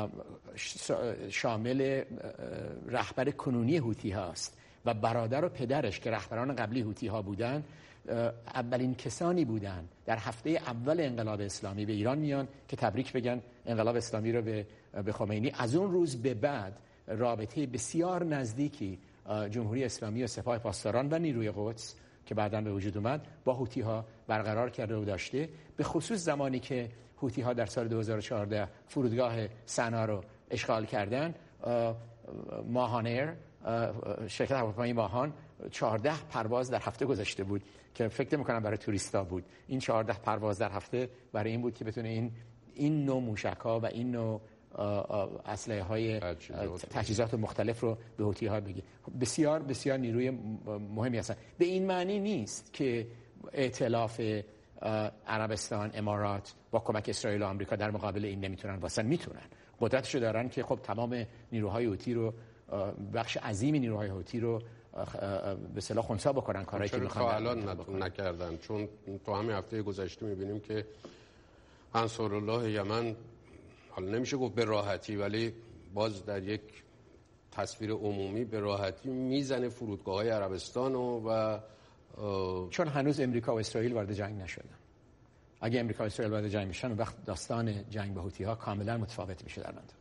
شامل رهبر کنونی هوتی هاست و برادر و پدرش که رهبران قبلی هوتی ها بودن، اولین کسانی بودن در هفته اول انقلاب اسلامی به ایران میان که تبریک بگن انقلاب اسلامی رو به به خمینی. از اون روز به بعد رابطه بسیار نزدیکی جمهوری اسلامی و سپاه پاسداران و نیروی قدس که بعداً به وجود اومد با هوتی ها برقرار کرده و داشته، به خصوص زمانی که هوتی ها در سال دو هزار و چهارده فرودگاه سنا رو اشغال کردن. ماهان ایر، شرکت هواپیمایی ماهان، چهارده پرواز در هفته گذاشته بود که فکر می‌کنم برای توریستا بود. این چهارده پرواز در هفته برای این بود که بتونه این این نوع موشک‌ها و این نوع اسلحه‌های تجهیزات مختلف رو به هوتی‌ها بگه. بسیار بسیار نیروی مهمی هستن. به این معنی نیست که ائتلاف عربستان، امارات با کمک اسرائیل و آمریکا در مقابل این نمیتونن واسن، میتونن، قدرتشو دارن که خب تمام نیروهای هوتی رو، بخش عظیم نیروهای هوتی رو به اصطلاح خنثی بکنن، کارایی که میخوان الان نکردن. چون تو همین هفته گذشته میبینیم که انصارالله یمن، حالا نمیشه گفت به راحتی، ولی باز در یک تصویر عمومی به راحتی میزنه فرودگاه‌های عربستان و, و چون هنوز امریکا و اسرائیل وارد جنگ نشدن. اگه امریکا و اسرائیل وارد جنگ میشن، وقت داستان جنگ با هوتی‌ها کاملا متفاوت میشه در منطقه.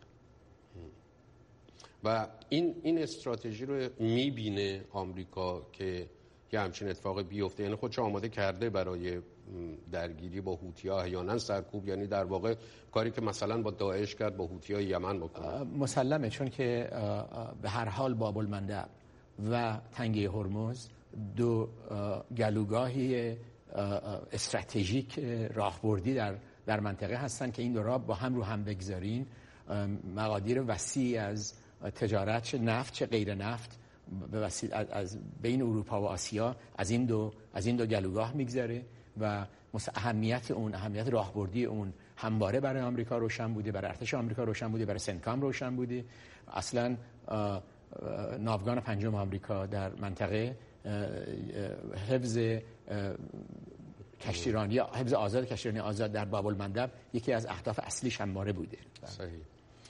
و این این استراتژی رو میبینه آمریکا که یه همچین اتفاق بیفته، یعنی خودش آماده کرده برای درگیری با هوتی‌ها، احیانا سرکوب، یعنی در واقع کاری که مثلا با داعش کرد با هوتی‌های یمن بکنه. مسلمه، چون که به هر حال باب المندب و تنگه هرمز دو گلوگاهی استراتژیک راهبردی در در منطقه هستن که این دو را با هم رو هم بگذارین، مقادیر وسیع از تجارت، چه نفت چه غیر نفت، به وسیله از بین اروپا و آسیا از این دو از این دو گلوگاه میگذره و اهمیت اون اهمیت راهبردی اون همواره برای آمریکا روشن بوده، برای ارتش آمریکا روشن بوده، برای سنتکام روشن بوده. اصلا ناوگان پنجم آمریکا در منطقه حفظ کشتیرانی، حفظ آزاد کشتیرانی آزاد در باب المندب یکی از اهداف اصلیش همواره بوده. صحیح.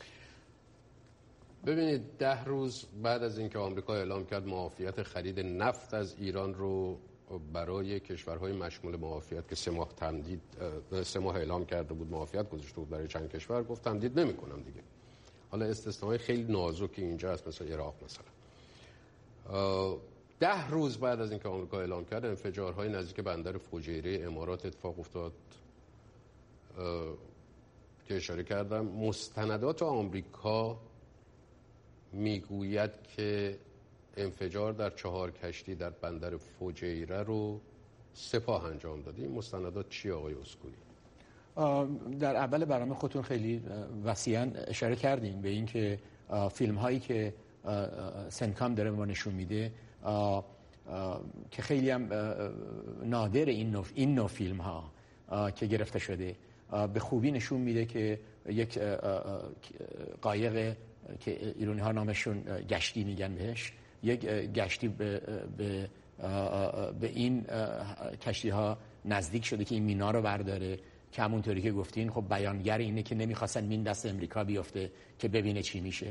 ببینید، ده روز بعد از اینکه آمریکا اعلام کرد معافیت خرید نفت از ایران رو برای کشورهای مشمول معافیت که سه ماه تمدید سه ماه اعلام کرده بود معافیت گذاشته بود برای چند کشور، گفت تمدید نمی‌کنم دیگه. حالا استثناهای خیلی نازکی اینجا هست، مثل عراق مثلا. ده روز بعد از اینکه آمریکا اعلام کرد، انفجارهای نزدیک بندر فوجیره امارات اتفاق افتاد که اشاره کردم. مستندات آمریکا میگوید که انفجار در چهار کشتی در بندر فوجیره رو سپاه انجام داده. این مستندات چی آقای اسکوئی؟ در اول برنامه خودتون خیلی وسیعاً اشاره کردین به این که فیلم هایی که سنکام داره به ما نشون میده که خیلی هم نادر این نوع این نوع فیلم ها که گرفته شده به خوبی نشون میده که یک قایق که ایرانی ها نامشون گشتی میگن بهش، یک گشتی به, به, به این کشتی ها نزدیک شده که این مینا رو برداره که همونطوری که گفتین خب بیانگر اینه که نمیخواستن مین دست امریکا بیفته که ببینه چی میشه.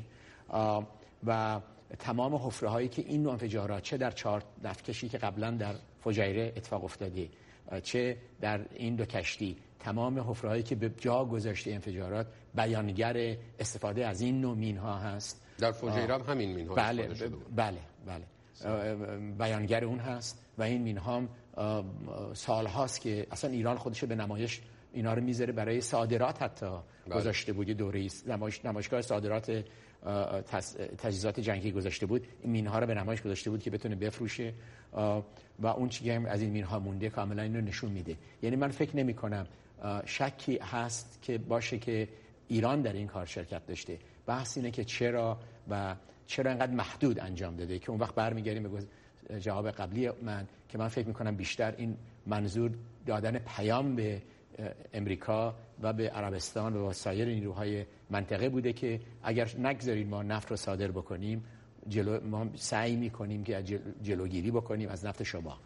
و تمام حفره هایی که این نوع انفجارات چه در چهار نفتکشی که قبلا در فجیره اتفاق افتاده چه در این دو کشتی، تمام حفره هایی که به جا گذاشته انفجارات بیانگر استفاده از این نوع مین ها هست. در فجیره هم همین مین ها بله استفاده شده بود. بله بله بیانگر اون هست و این مین ها سال هاست که اصلا ایران خودش به نمایش اینا رو میذاره برای صادرات حتی بله. گذاشته بود. دوره نمایش نمایشگاه صادرات تجهیزات جنگی گذاشته بود، این مین‌ها رو به نمایش گذاشته بود که بتونه بفروشه و اون چیزی هم از این مین‌ها مونده کاملا اینو نشون میده. یعنی من فکر نمی‌کنم شکی هست که باشه که ایران در این کار شرکت داشته. بحث اینه که چرا و چرا اینقدر محدود انجام داده که اون وقت برمیگردیم به جواب قبلی من که من فکر می‌کنم بیشتر این منظور دادن پیام به امریکا و به عربستان و سایر نیروهای منطقه بوده که اگر نگذارید ما نفت رو صادر بکنیم جلو ما سعی میکنیم که جل... جلوگیری بکنیم از نفت شما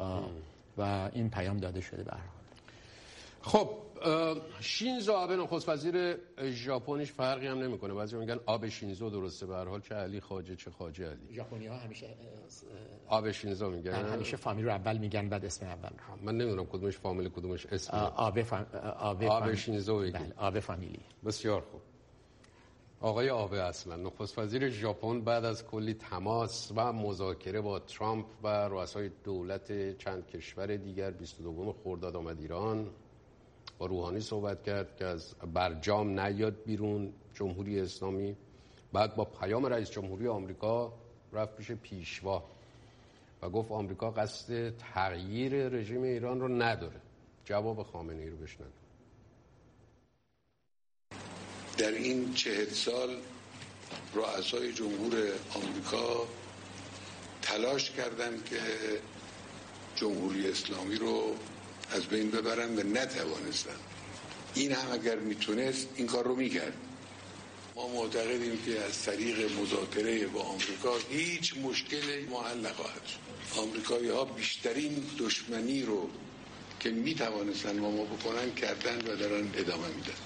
و این پیام داده شده به هر حال. خب شینزو آبه نخست وزیر ژاپنیش فرقی هم نمیکنه. بعضی میگن آبه شینزو درسته، به هر حال چه علی خواجه چه خواجه علی. ژاپنی‌ها همیشه آبه شینزو میگن، همیشه فامیل رو اول میگن بعد اسم اول. من نمیدونم کدومش فامیل کدومش اسم. آبه فام... آبه, آبه شینزو میگن. بله آبه فامیلی. بسیار خوب. آقای آبه اصلا نخست وزیر ژاپن بعد از کلی تماس و مذاکره با ترامپ و رؤسای دولت چند کشور دیگر بیست و دو خرداد آمد ایران، با روحانی صحبت کرد که از برجام نیاد بیرون جمهوری اسلامی. بعد با پیام رئیس جمهوری آمریکا رفت پیش پیشوا و گفت آمریکا قصد تغییر رژیم ایران رو نداره. جواب خامنه‌ای رو بشنویم. در این چهل سال رؤسای جمهور آمریکا تلاش کردند که جمهوری اسلامی رو از بین ببرن و نتوانستن. این هم اگر میتونست این کار رو میکرد. ما معتقدیم که از طریق مذاکره با آمریکا هیچ مشکلی حل نخواهد شد. آمریکایی ها بیشترین دشمنی رو که میتوانستن با ما بکنن کردن و دارن ادامه میدن.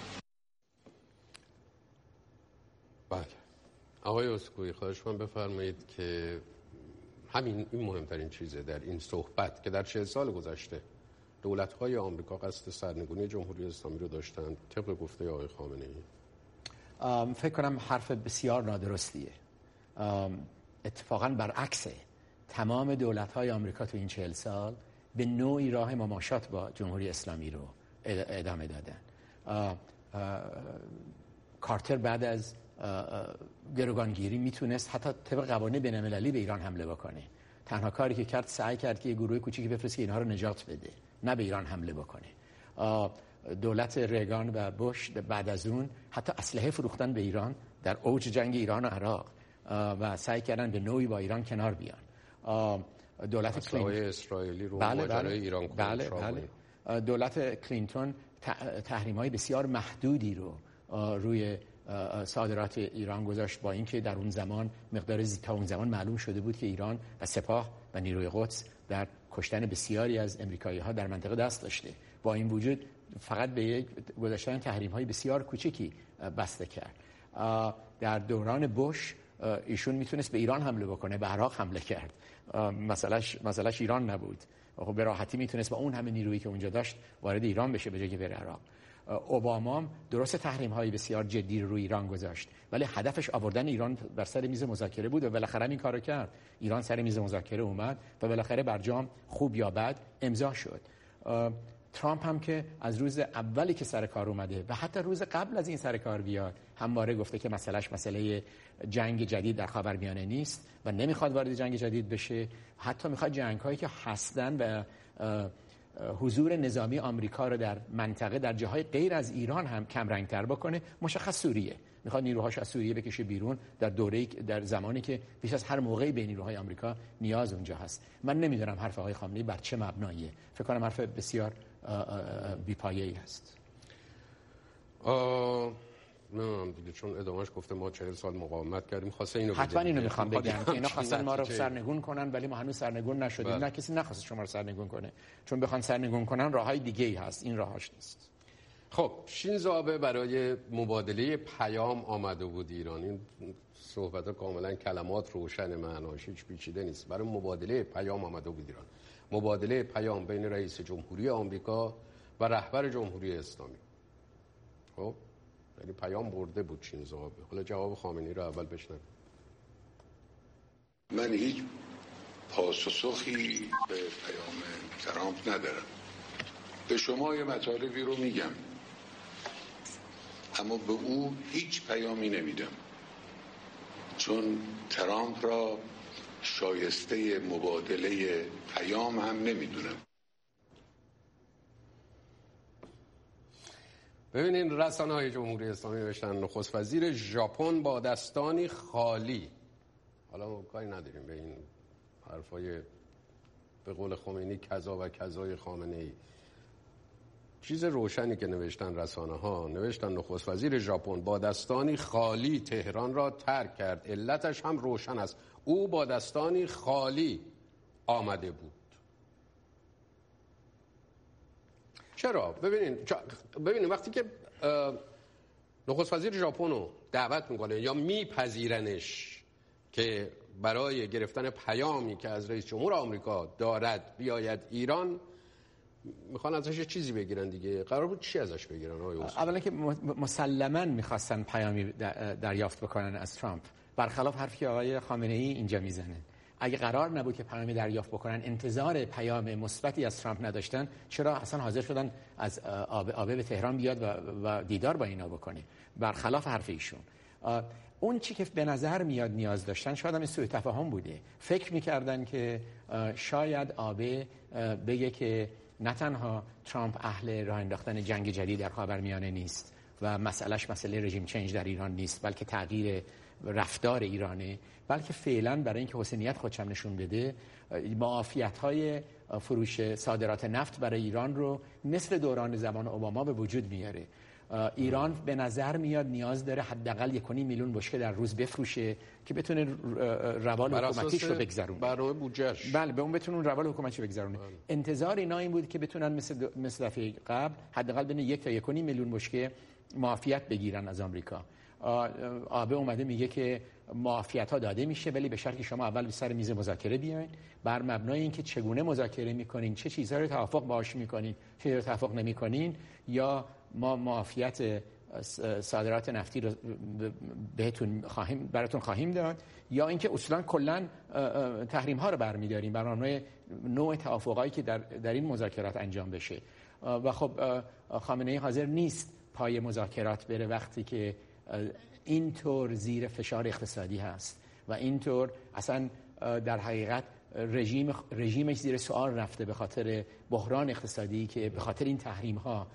بله آقای اسکوئی خواهش من بفرمایید که همین این مهمترین چیزه در این صحبت که در چهل سال گذشته دولت‌های آمریکا قصد سرنگونی جمهوری اسلامی رو داشتند طبق گفته آقای خامنه‌ای. فکر کنم حرف بسیار نادرستیه. اتفاقاً برعکسه. تمام دولت‌های آمریکا تو این چهل سال به نوعی راه مماشات با جمهوری اسلامی رو ادامه دادن. آه آه کارتر بعد از گروگانگیری میتونست حتی طبق قوانین بین‌المللی به ایران حمله بکنه. تنها کاری که کرد سعی کرد که یه گروه کوچیکی بفرسته که اینها رو نجات بده، نه به ایران حمله بکنه. دولت ریگان و بوش بعد از اون حتی اسلحه فروختن به ایران در اوج جنگ ایران و عراق و سعی کردن به نوعی با ایران کنار بیان. دولت کلینتون اسرائیلی رو بله ماجرای بله ایران بله بله. دولت کلینتون تحریم‌های بسیار محدودی رو روی صادرات ایران گذاشت، با اینکه در اون زمان مقدار تا اون زمان معلوم شده بود که ایران و سپاه و نیروی قدس در کشتن بسیاری از امریکایی‌ها در منطقه دست داشته. با این وجود فقط به یک گذاشتن تحریم‌های بسیار کوچکی بسته کرد. در دوران بوش ایشون میتونست به ایران حمله بکنه، به عراق حمله کرد. مسئلهش مسئلهش ایران نبود. خب به راحتی میتونست با اون همه نیرویی که اونجا داشت وارد ایران بشه به جای که بره عراق. اوباما درست تحریم‌های بسیار جدی رو روی ایران گذاشت، ولی هدفش آوردن ایران بر سر میز مذاکره بود و بالاخره این کارو کرد. ایران سر میز مذاکره اومد و بالاخره برجام خوب یا بد امضا شد. ترامپ هم که از روز اولی که سر کار اومده و حتی روز قبل از این سر کار بیاد همواره گفته که مسئلهش مسئله جنگ جدید در خاورمیانه نیست و نمیخواد وارد جنگ جدید بشه. حتی میخواد جنگ‌هایی که هستن و حضور نظامی آمریکا رو در منطقه در جاهای غیر از ایران هم کم رنگ‌تر بکنه. مشخص سوریه میخواد نیروهاش از سوریه بکشه بیرون در دوره در زمانی که بیش از هر موقعی به نیروهای آمریکا نیاز اونجا هست. من نمیدونم حرف آقای خامنه‌ای بر چه مبناییه. فکر کنم حرف بسیار بی‌پایه‌ای هست. آه نه دیگه چون ادامهش گفته ما چهل سال مقاومت کردیم خواسته اینو حتما اینو میخوام بگم که اینا خواستن ما رو سرنگون کنن ولی ما هنوز سرنگون نشدیم. نه کسی نخواست شما رو سرنگون کنه. چون بخوان سرنگون کنن راههای دیگه‌ای هست، این راهاش نیست. خب شینزو آبه برای مبادله پیام آمده بود ایران. این صحبت‌ها کاملا کلمات روشن، معناش هیچ پیچیده نیست. برای مبادله پیام آمده بود ایران. مبادله پیام بین رئیس جمهوری آمریکا و رهبر جمهوری اسلامی. خب یعنی پیام برده بود شینزو آبه. حالا جواب خامنه‌ای رو اول بشنویم. من هیچ پاسخی به پیام ترامپ ندارم. به شما یه مطالبی رو میگم اما به او هیچ پیامی نمیدم، چون ترامپ را شایسته مبادله پیام هم نمیدونم. ببینین رسانه‌های جمهوری اسلامی نوشتن نخست وزیر ژاپن با دستانی خالی. حالا ما کاری نداریم به این حرفای به قول خمینی کذا و کذای خامنه‌ای. چیز روشنی که نوشتن رسانه‌ها، نوشتن نخست وزیر ژاپن با دستانی خالی تهران را ترک کرد. علتش هم روشن است، او با دستانی خالی آمده بود. چرا؟ ببینین ببینین وقتی که نخست وزیر ژاپن رو دعوت میکنه یا میپذیرنش که برای گرفتن پیامی که از رئیس جمهور آمریکا دارد بیاید ایران، میخوان ازش چیزی بگیرن دیگه. قرار بود چی ازش بگیرن؟ اولا که مسلماً میخواستن پیامی دریافت بکنن از ترامپ، برخلاف حرفی که آقای خامنه‌ای اینجا میزنه. اگه قرار نبود که پیامی دریافت بکنن، انتظار پیام مثبتی از ترامپ نداشتن، چرا اصلا حاضر شدن از آبه, آبه به تهران بیاد و, و دیدار با اینا بکنه؟ برخلاف حرف ایشون. اون چی که به نظر میاد نیاز داشتن شاید هم سوء تفاهم بوده. فکر میکردن که شاید آبه بگه که نه تنها ترامپ اهل راه انداختن جنگ جدید در خاورمیانه نیست و مسئلهش مسئله رژیم چنج در ایران نیست، بلکه تغییر رفتار ایرانه، بلکه فعلا برای اینکه حسینیت خودش هم نشون بده معافیت‌های فروش صادرات نفت برای ایران رو مثل دوران زمان اوباما به وجود میاره. ایران به نظر میاد نیاز داره حداقل یک و نیم میلیون بشکه در روز بفروشه که بتونه روال حکومتیش رو بگذرونه. برنامه بودجهش. بله، به اون بتونه روال حکومتی رو بگذرونه. بله. انتظار اینا این بود که بتونن مثل مثل دفعه قبل حداقل بین یک تا یک و نیم میلیون بشکه معافیت بگیرن از آمریکا. آبه اومده میگه که معافیت ها داده میشه ولی به شرطی شما اول به سر میز مذاکره بیاین، بر مبنای اینکه چگونه مذاکره میکنین، چه چیزها رو توافق باهاش میکنین، چه چیزها رو توافق نمیکنین، یا ما معافیت صادرات نفتی رو بهتون خواهیم براتون خواهیم داد، یا اینکه اصولا کلا تحریم ها رو برمی‌داریم بر مبنای نوع توافقایی که در در این مذاکرات انجام بشه. و خب خامنه‌ای حاضر نیست پای مذاکرات بره وقتی که اینطور زیر فشار اقتصادی هست و اینطور اصلا در حقیقت رژیم رژیمش زیر سوال رفته به خاطر بحران اقتصادی که به خاطر این تحریم ها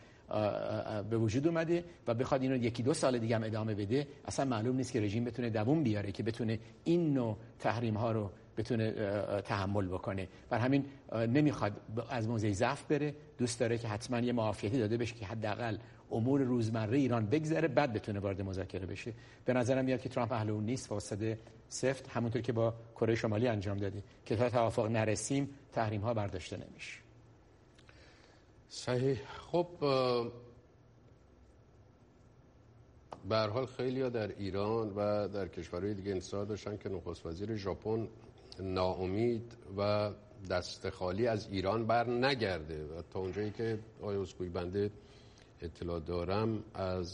به وجود اومده و بخواد اینو یکی دو سال دیگه هم ادامه بده، اصلا معلوم نیست که رژیم بتونه دووم بیاره که بتونه این نوع تحریم ها رو بتونه تحمل بکنه. بر همین نمیخواد از موضع ضعف بره، دوست داره که حتما یه معافیتی داده بشه که حداقل امور روزمره ایران بگذره، بعد بتونه وارد مذاکره بشه. به نظرم میاد که ترامپ اهل اون نیست، واسطه سفت همونطور که با کره شمالی انجام داده که تا توافق نرسیم تحریم ها برداشته نمیشه. صحیح. خب به هر حال خیلی‌ها در ایران و در کشورهای دیگه انتظار داشتن که نخست وزیر ژاپن ناامید و دست خالی از ایران بر نگرده و تا اونجایی که آقای اسکوئی بنده اطلاع دارم از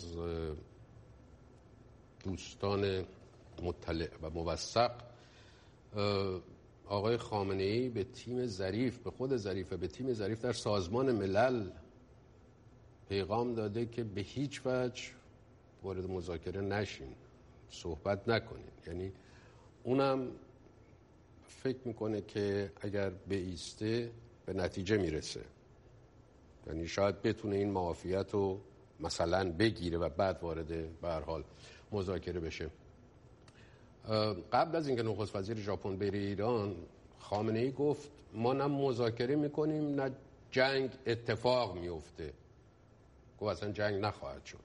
دوستان مطلع و موثق، آقای خامنه‌ای به تیم ظریف، به خود ظریف، به تیم ظریف در سازمان ملل پیغام داده که به هیچ وجه وارد مذاکره نشین، صحبت نکنین. یعنی اونم فکر میکنه که اگر بایسته به نتیجه میرسه، یعنی شاید بتونه این معافیت رو مثلا بگیره و بعد وارد به هر حال مذاکره بشه. قبل از اینکه نخست وزیر ژاپن بره ایران، خامنه ای گفت ما نه مذاکره میکنیم نه جنگ اتفاق میفته. گفت اصلا جنگ نخواهد شد.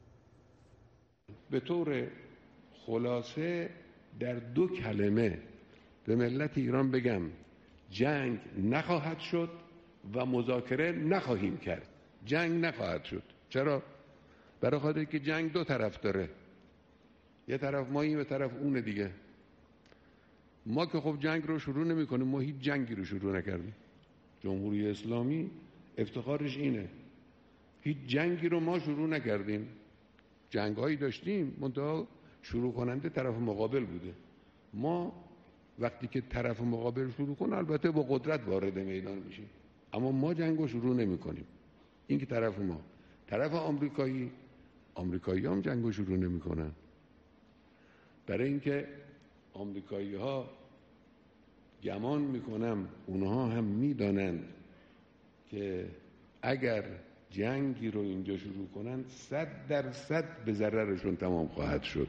به طور خلاصه در دو کلمه به ملت ایران بگم جنگ نخواهد شد و مذاکره نخواهیم کرد. جنگ نخواهد شد. چرا؟ برای خاطر که جنگ دو طرف داره، یه طرف ماییم، یه طرف اونه دیگه. ما که خب جنگ رو شروع نمی کنیم، ما هیچ جنگی رو شروع نکردیم. جمهوری اسلامی افتخارش اینه، هیچ جنگی رو ما شروع نکردیم. جنگایی داشتیم منتها شروع کننده طرف مقابل بوده. ما وقتی که طرف مقابل شروع کنه البته با قدرت وارد میدان میشیم، اما ما جنگ رو شروع نمی کنیم. این که طرف ما. طرف آمریکایی، آمریکایی هم جنگ رو شروع نمی کنن، برای اینکه آمریکایی ها گمان میکنم اونها هم میدانند که اگر جنگی رو اینجا شروع کنن صد درصد به ضررشون تمام خواهد شد.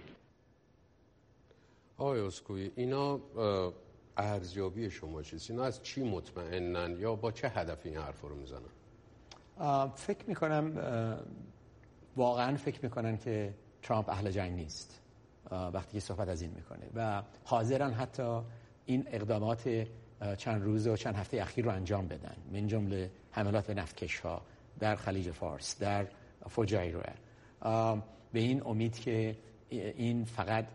آقای اسکوئی، اینا ارزیابی شما چیست؟ اینا از چی مطمئنن یا با چه هدفی این حرف رو میزنن؟ فکر میکنم واقعا فکر میکنن که ترامپ اهل جنگ نیست وقتی که صحبت از این میکنه و حاضرن حتی این اقدامات چند روز و چند هفته اخیر رو انجام بدن، من جمله حملات به نفتکش‌ها در خلیج فارس، در فجایرو، به این امید که این فقط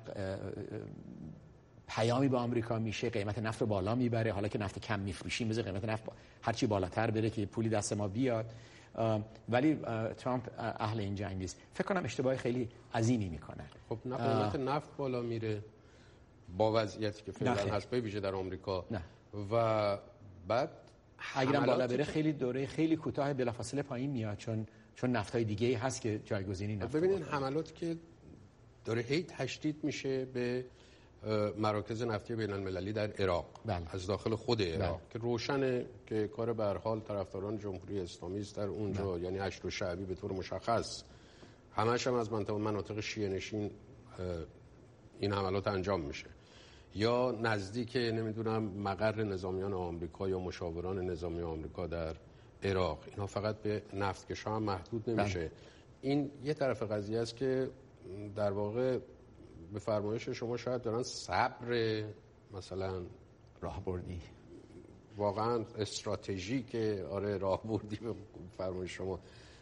پیامی به آمریکا میشه، قیمت نفت رو بالا میبره. حالا که نفت کم میفروشیم بذار قیمت نفت هرچی بالاتر بره که پولی دست ما بیاد. ولی ترامپ اهل این جنگ نیست. فکر کنم اشتباه خیلی عظیمی میکنه. خب نه قیمت نفت بالا میره با وضعیتی که فعلا هست به ویژه در آمریکا نه. و بعد اگرم بالا بره خیلی دوره خیلی کوتاه بلافاصله پایین میاد، چون چون نفتای دیگه هست که جایگزینی نفت. ببینید حملاتی که داره هی تشدید میشه به مراکز نفتی بین المللی در عراق، بله. از داخل خود عراق، بله. که روشنه که کار به هر حال طرفداران جمهوری اسلامی است در اونجا، بله. یعنی هشت و شعبی به طور مشخص همش هم از منطقه مناطق شیعه نشین این حملات انجام میشه، یا نزدیک نمیدونم مقر نظامیان آمریکا یا مشاوران نظامی آمریکا در عراق. اینا فقط به نفتکش‌ها هم محدود نمیشه. بله. این یه طرف قضیه است که در واقع به فرمایش شما شاید دارن صبر مثلا راهبردی واقعا استراتژی که آره راهبردی به فرمایش شما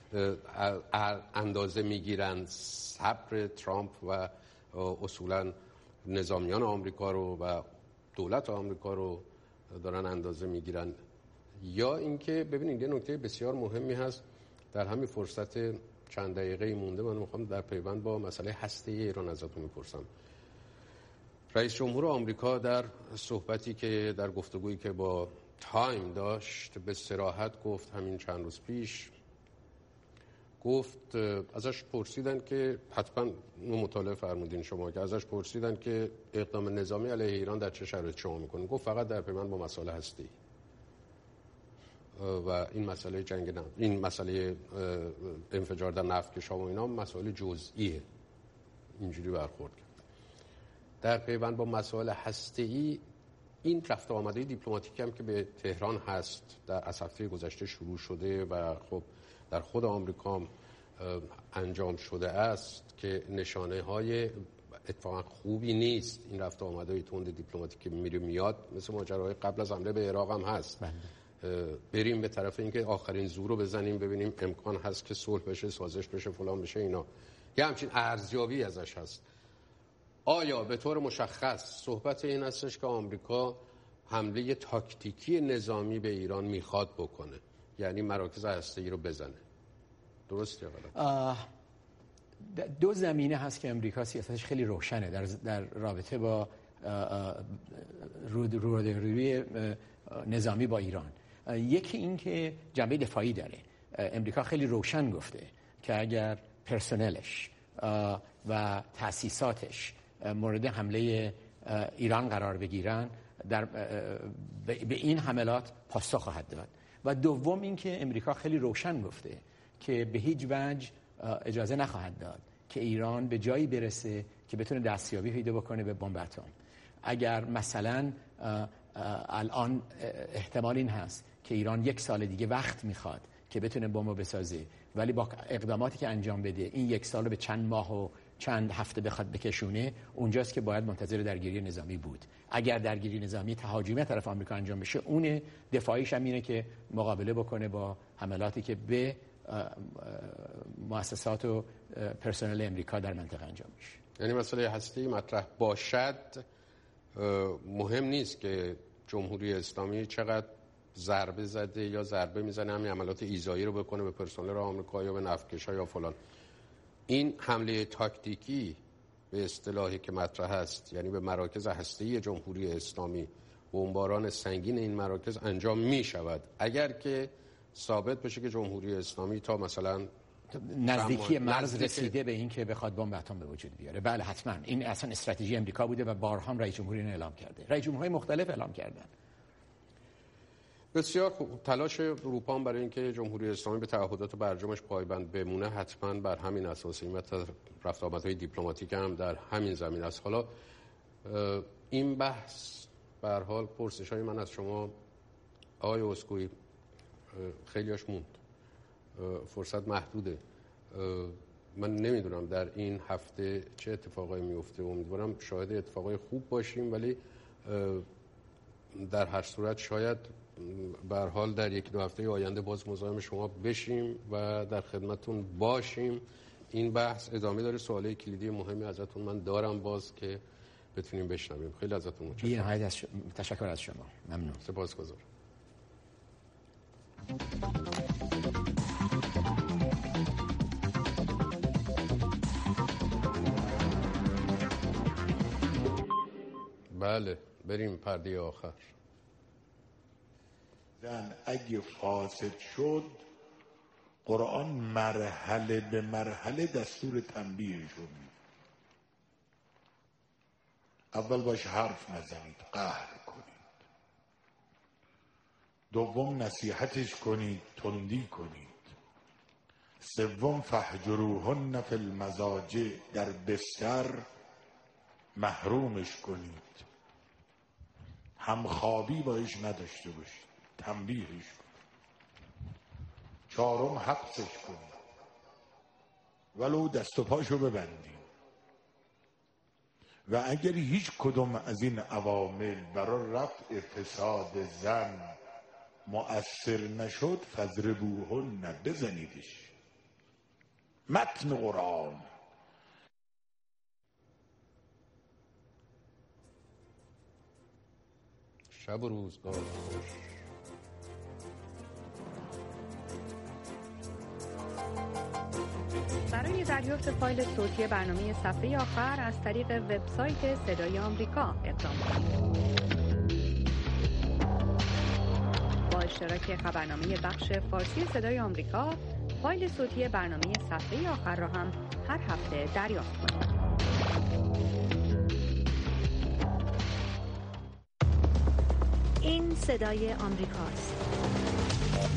اندازه میگیرن، صبر ترامپ و اصولا نظامیان آمریکا رو و دولت آمریکا رو دارن اندازه میگیرن، یا اینکه ببینید یه نکته بسیار مهمی هست در همین فرصت چند دقیقه مونده من میخوام در پیوند با مسئله هسته ایران ازتون میپرسم. رئیس جمهور آمریکا در صحبتی که در گفتگویی که با تایم داشت به صراحت گفت، همین چند روز پیش گفت، ازش پرسیدن که حتما مطالعه فرمودین شما که ازش پرسیدن که اقدام نظامی علیه ایران در چه شرایط شما میکنین، گفت فقط در پیوند با مسائل هسته‌ای و این مسئله جنگ نفت، این مسئله انفجار در نفتکش‌ها و اینا مسائل جزئیه. اینجوری برخورد کرد. در پیوند با مسائل هسته‌ای این رفت و آمده دیپلماتیکی هم که به تهران هست در از هفته گذشته شروع شده و خب در خود آمریکا انجام شده است که نشانه های اتفاقا خوبی نیست. این رفت و آمده تند دیپلماتیکی میره میاد، مثل ماجراهای قبل از حمله به عراق هم هست. بله. بریم به طرف اینکه آخرین زور رو بزنیم ببینیم امکان هست که صلح بشه، سازش بشه، فلان بشه. اینا یه همچین ارزیابی ازش هست. آیا به طور مشخص صحبت این هستش که آمریکا حمله تاکتیکی نظامی به ایران میخواد بکنه، یعنی مراکز هسته‌ای رو بزنه؟ درست یا غلط؟ دو زمینه هست که امریکا سیاستش خیلی روشنه در در رابطه با روی نظامی با ایران. یکی این که جنبه دفاعی داره. امریکا خیلی روشن گفته که اگر پرسنلش و تأسیساتش مورد حمله ایران قرار بگیرن در به این حملات پاسخ خواهد داد. و دوم اینکه امریکا خیلی روشن گفته که به هیچ وجه اجازه نخواهد داد که ایران به جایی برسه که بتونه دستیابی پیدا بکنه به بمب اتم. اگر مثلا الان احتمال این هست که ایران یک سال دیگه وقت میخواد که بتونه بمب بسازه، ولی با اقداماتی که انجام بده این یک سال رو به چند ماه و چند هفته بخواد بکشونه، اونجاست که باید منتظر درگیری نظامی بود. اگر درگیری نظامی تهاجمی طرف آمریکا انجام بشه، اون دفاعیش هم اینه که مقابله بکنه با حملاتی که به مؤسسات و پرسنل امریکا در منطقه انجام میشه. یعنی مسئله هستی مطرح باشد، مهم نیست که جمهوری اسلامی چقدر ضربه زده یا ضربه میزنه، همین عملیات ایذایی رو بکنه به پرسنل آمریکا یا به نفتکشا یا فلان. این حمله تاکتیکی به اصطلاحی که مطرح است، یعنی به مراکز هسته‌ای جمهوری اسلامی، بمباران سنگین این مراکز انجام می شود اگر که ثابت بشه که جمهوری اسلامی تا مثلا نزدیکی مرز نزدیک رسیده به این که بخواد بمب اتم به وجود بیاره. بله حتما این اصلا استراتژی امریکا بوده و بارها رئیس جمهوری اینو اعلام کرده، رئیس جمهورهای مختلف اعلام کردن. بسیار خوب. تلاش اروپا برای اینکه جمهوری اسلامی به تعهدات و برجامش پایبند بمونه حتما بر همین اساس، این رفت آمدهای دیپلماتیک هم در همین زمین است. حالا این بحث به هر حال پرسش‌های من از شما آقای اسکوئی خیلیاش موند، فرصت محدوده، من نمیدونم در این هفته چه اتفاقایی میفته، امیدوارم شاهد اتفاقای خوب باشیم، ولی در هر صورت شاید به هر حال در یک دو هفته آینده باز مزاحم شما بشیم و در خدمتتون باشیم. این بحث ادامه داره. سوالای کلیدی مهمی ازتون من دارم باز که بتونیم بشنویم. خیلی ازتون متشکرم. بی‌نهایت از شما. تشکر از شما. ممنون. سپاسگزارم. بله بریم پرده آخر. زن اگه فاسد شد، قرآن مرحله به مرحله دستور تنبیهشون میده. اول باش حرف نزنید، قهر کنید. دوم نصیحتش کنید، تندی کنید. سوم فهجروهن فی المضاجع، در بستر محرومش کنید، همخوابی باش نداشته باشید، تنبیهش کنید. چهارم حبسش کنید، ولو دست و پاشو ببندید. و اگر هیچ کدوم از این عوامل برای رفع فساد زن مؤثر نشد، فضربوهن، بزنیدش. متن قرآن. شب و روزگار خوش. برای دریافت فایل صوتی برنامه صفحه آخر از طریق وبسایت صدای آمریکا اقدام کنید. با اشتراک خبرنامه بخش فارسی صدای آمریکا، فایل صوتی برنامه صفحه آخر را هم هر هفته دریافت کنید. این صدای آمریکاست.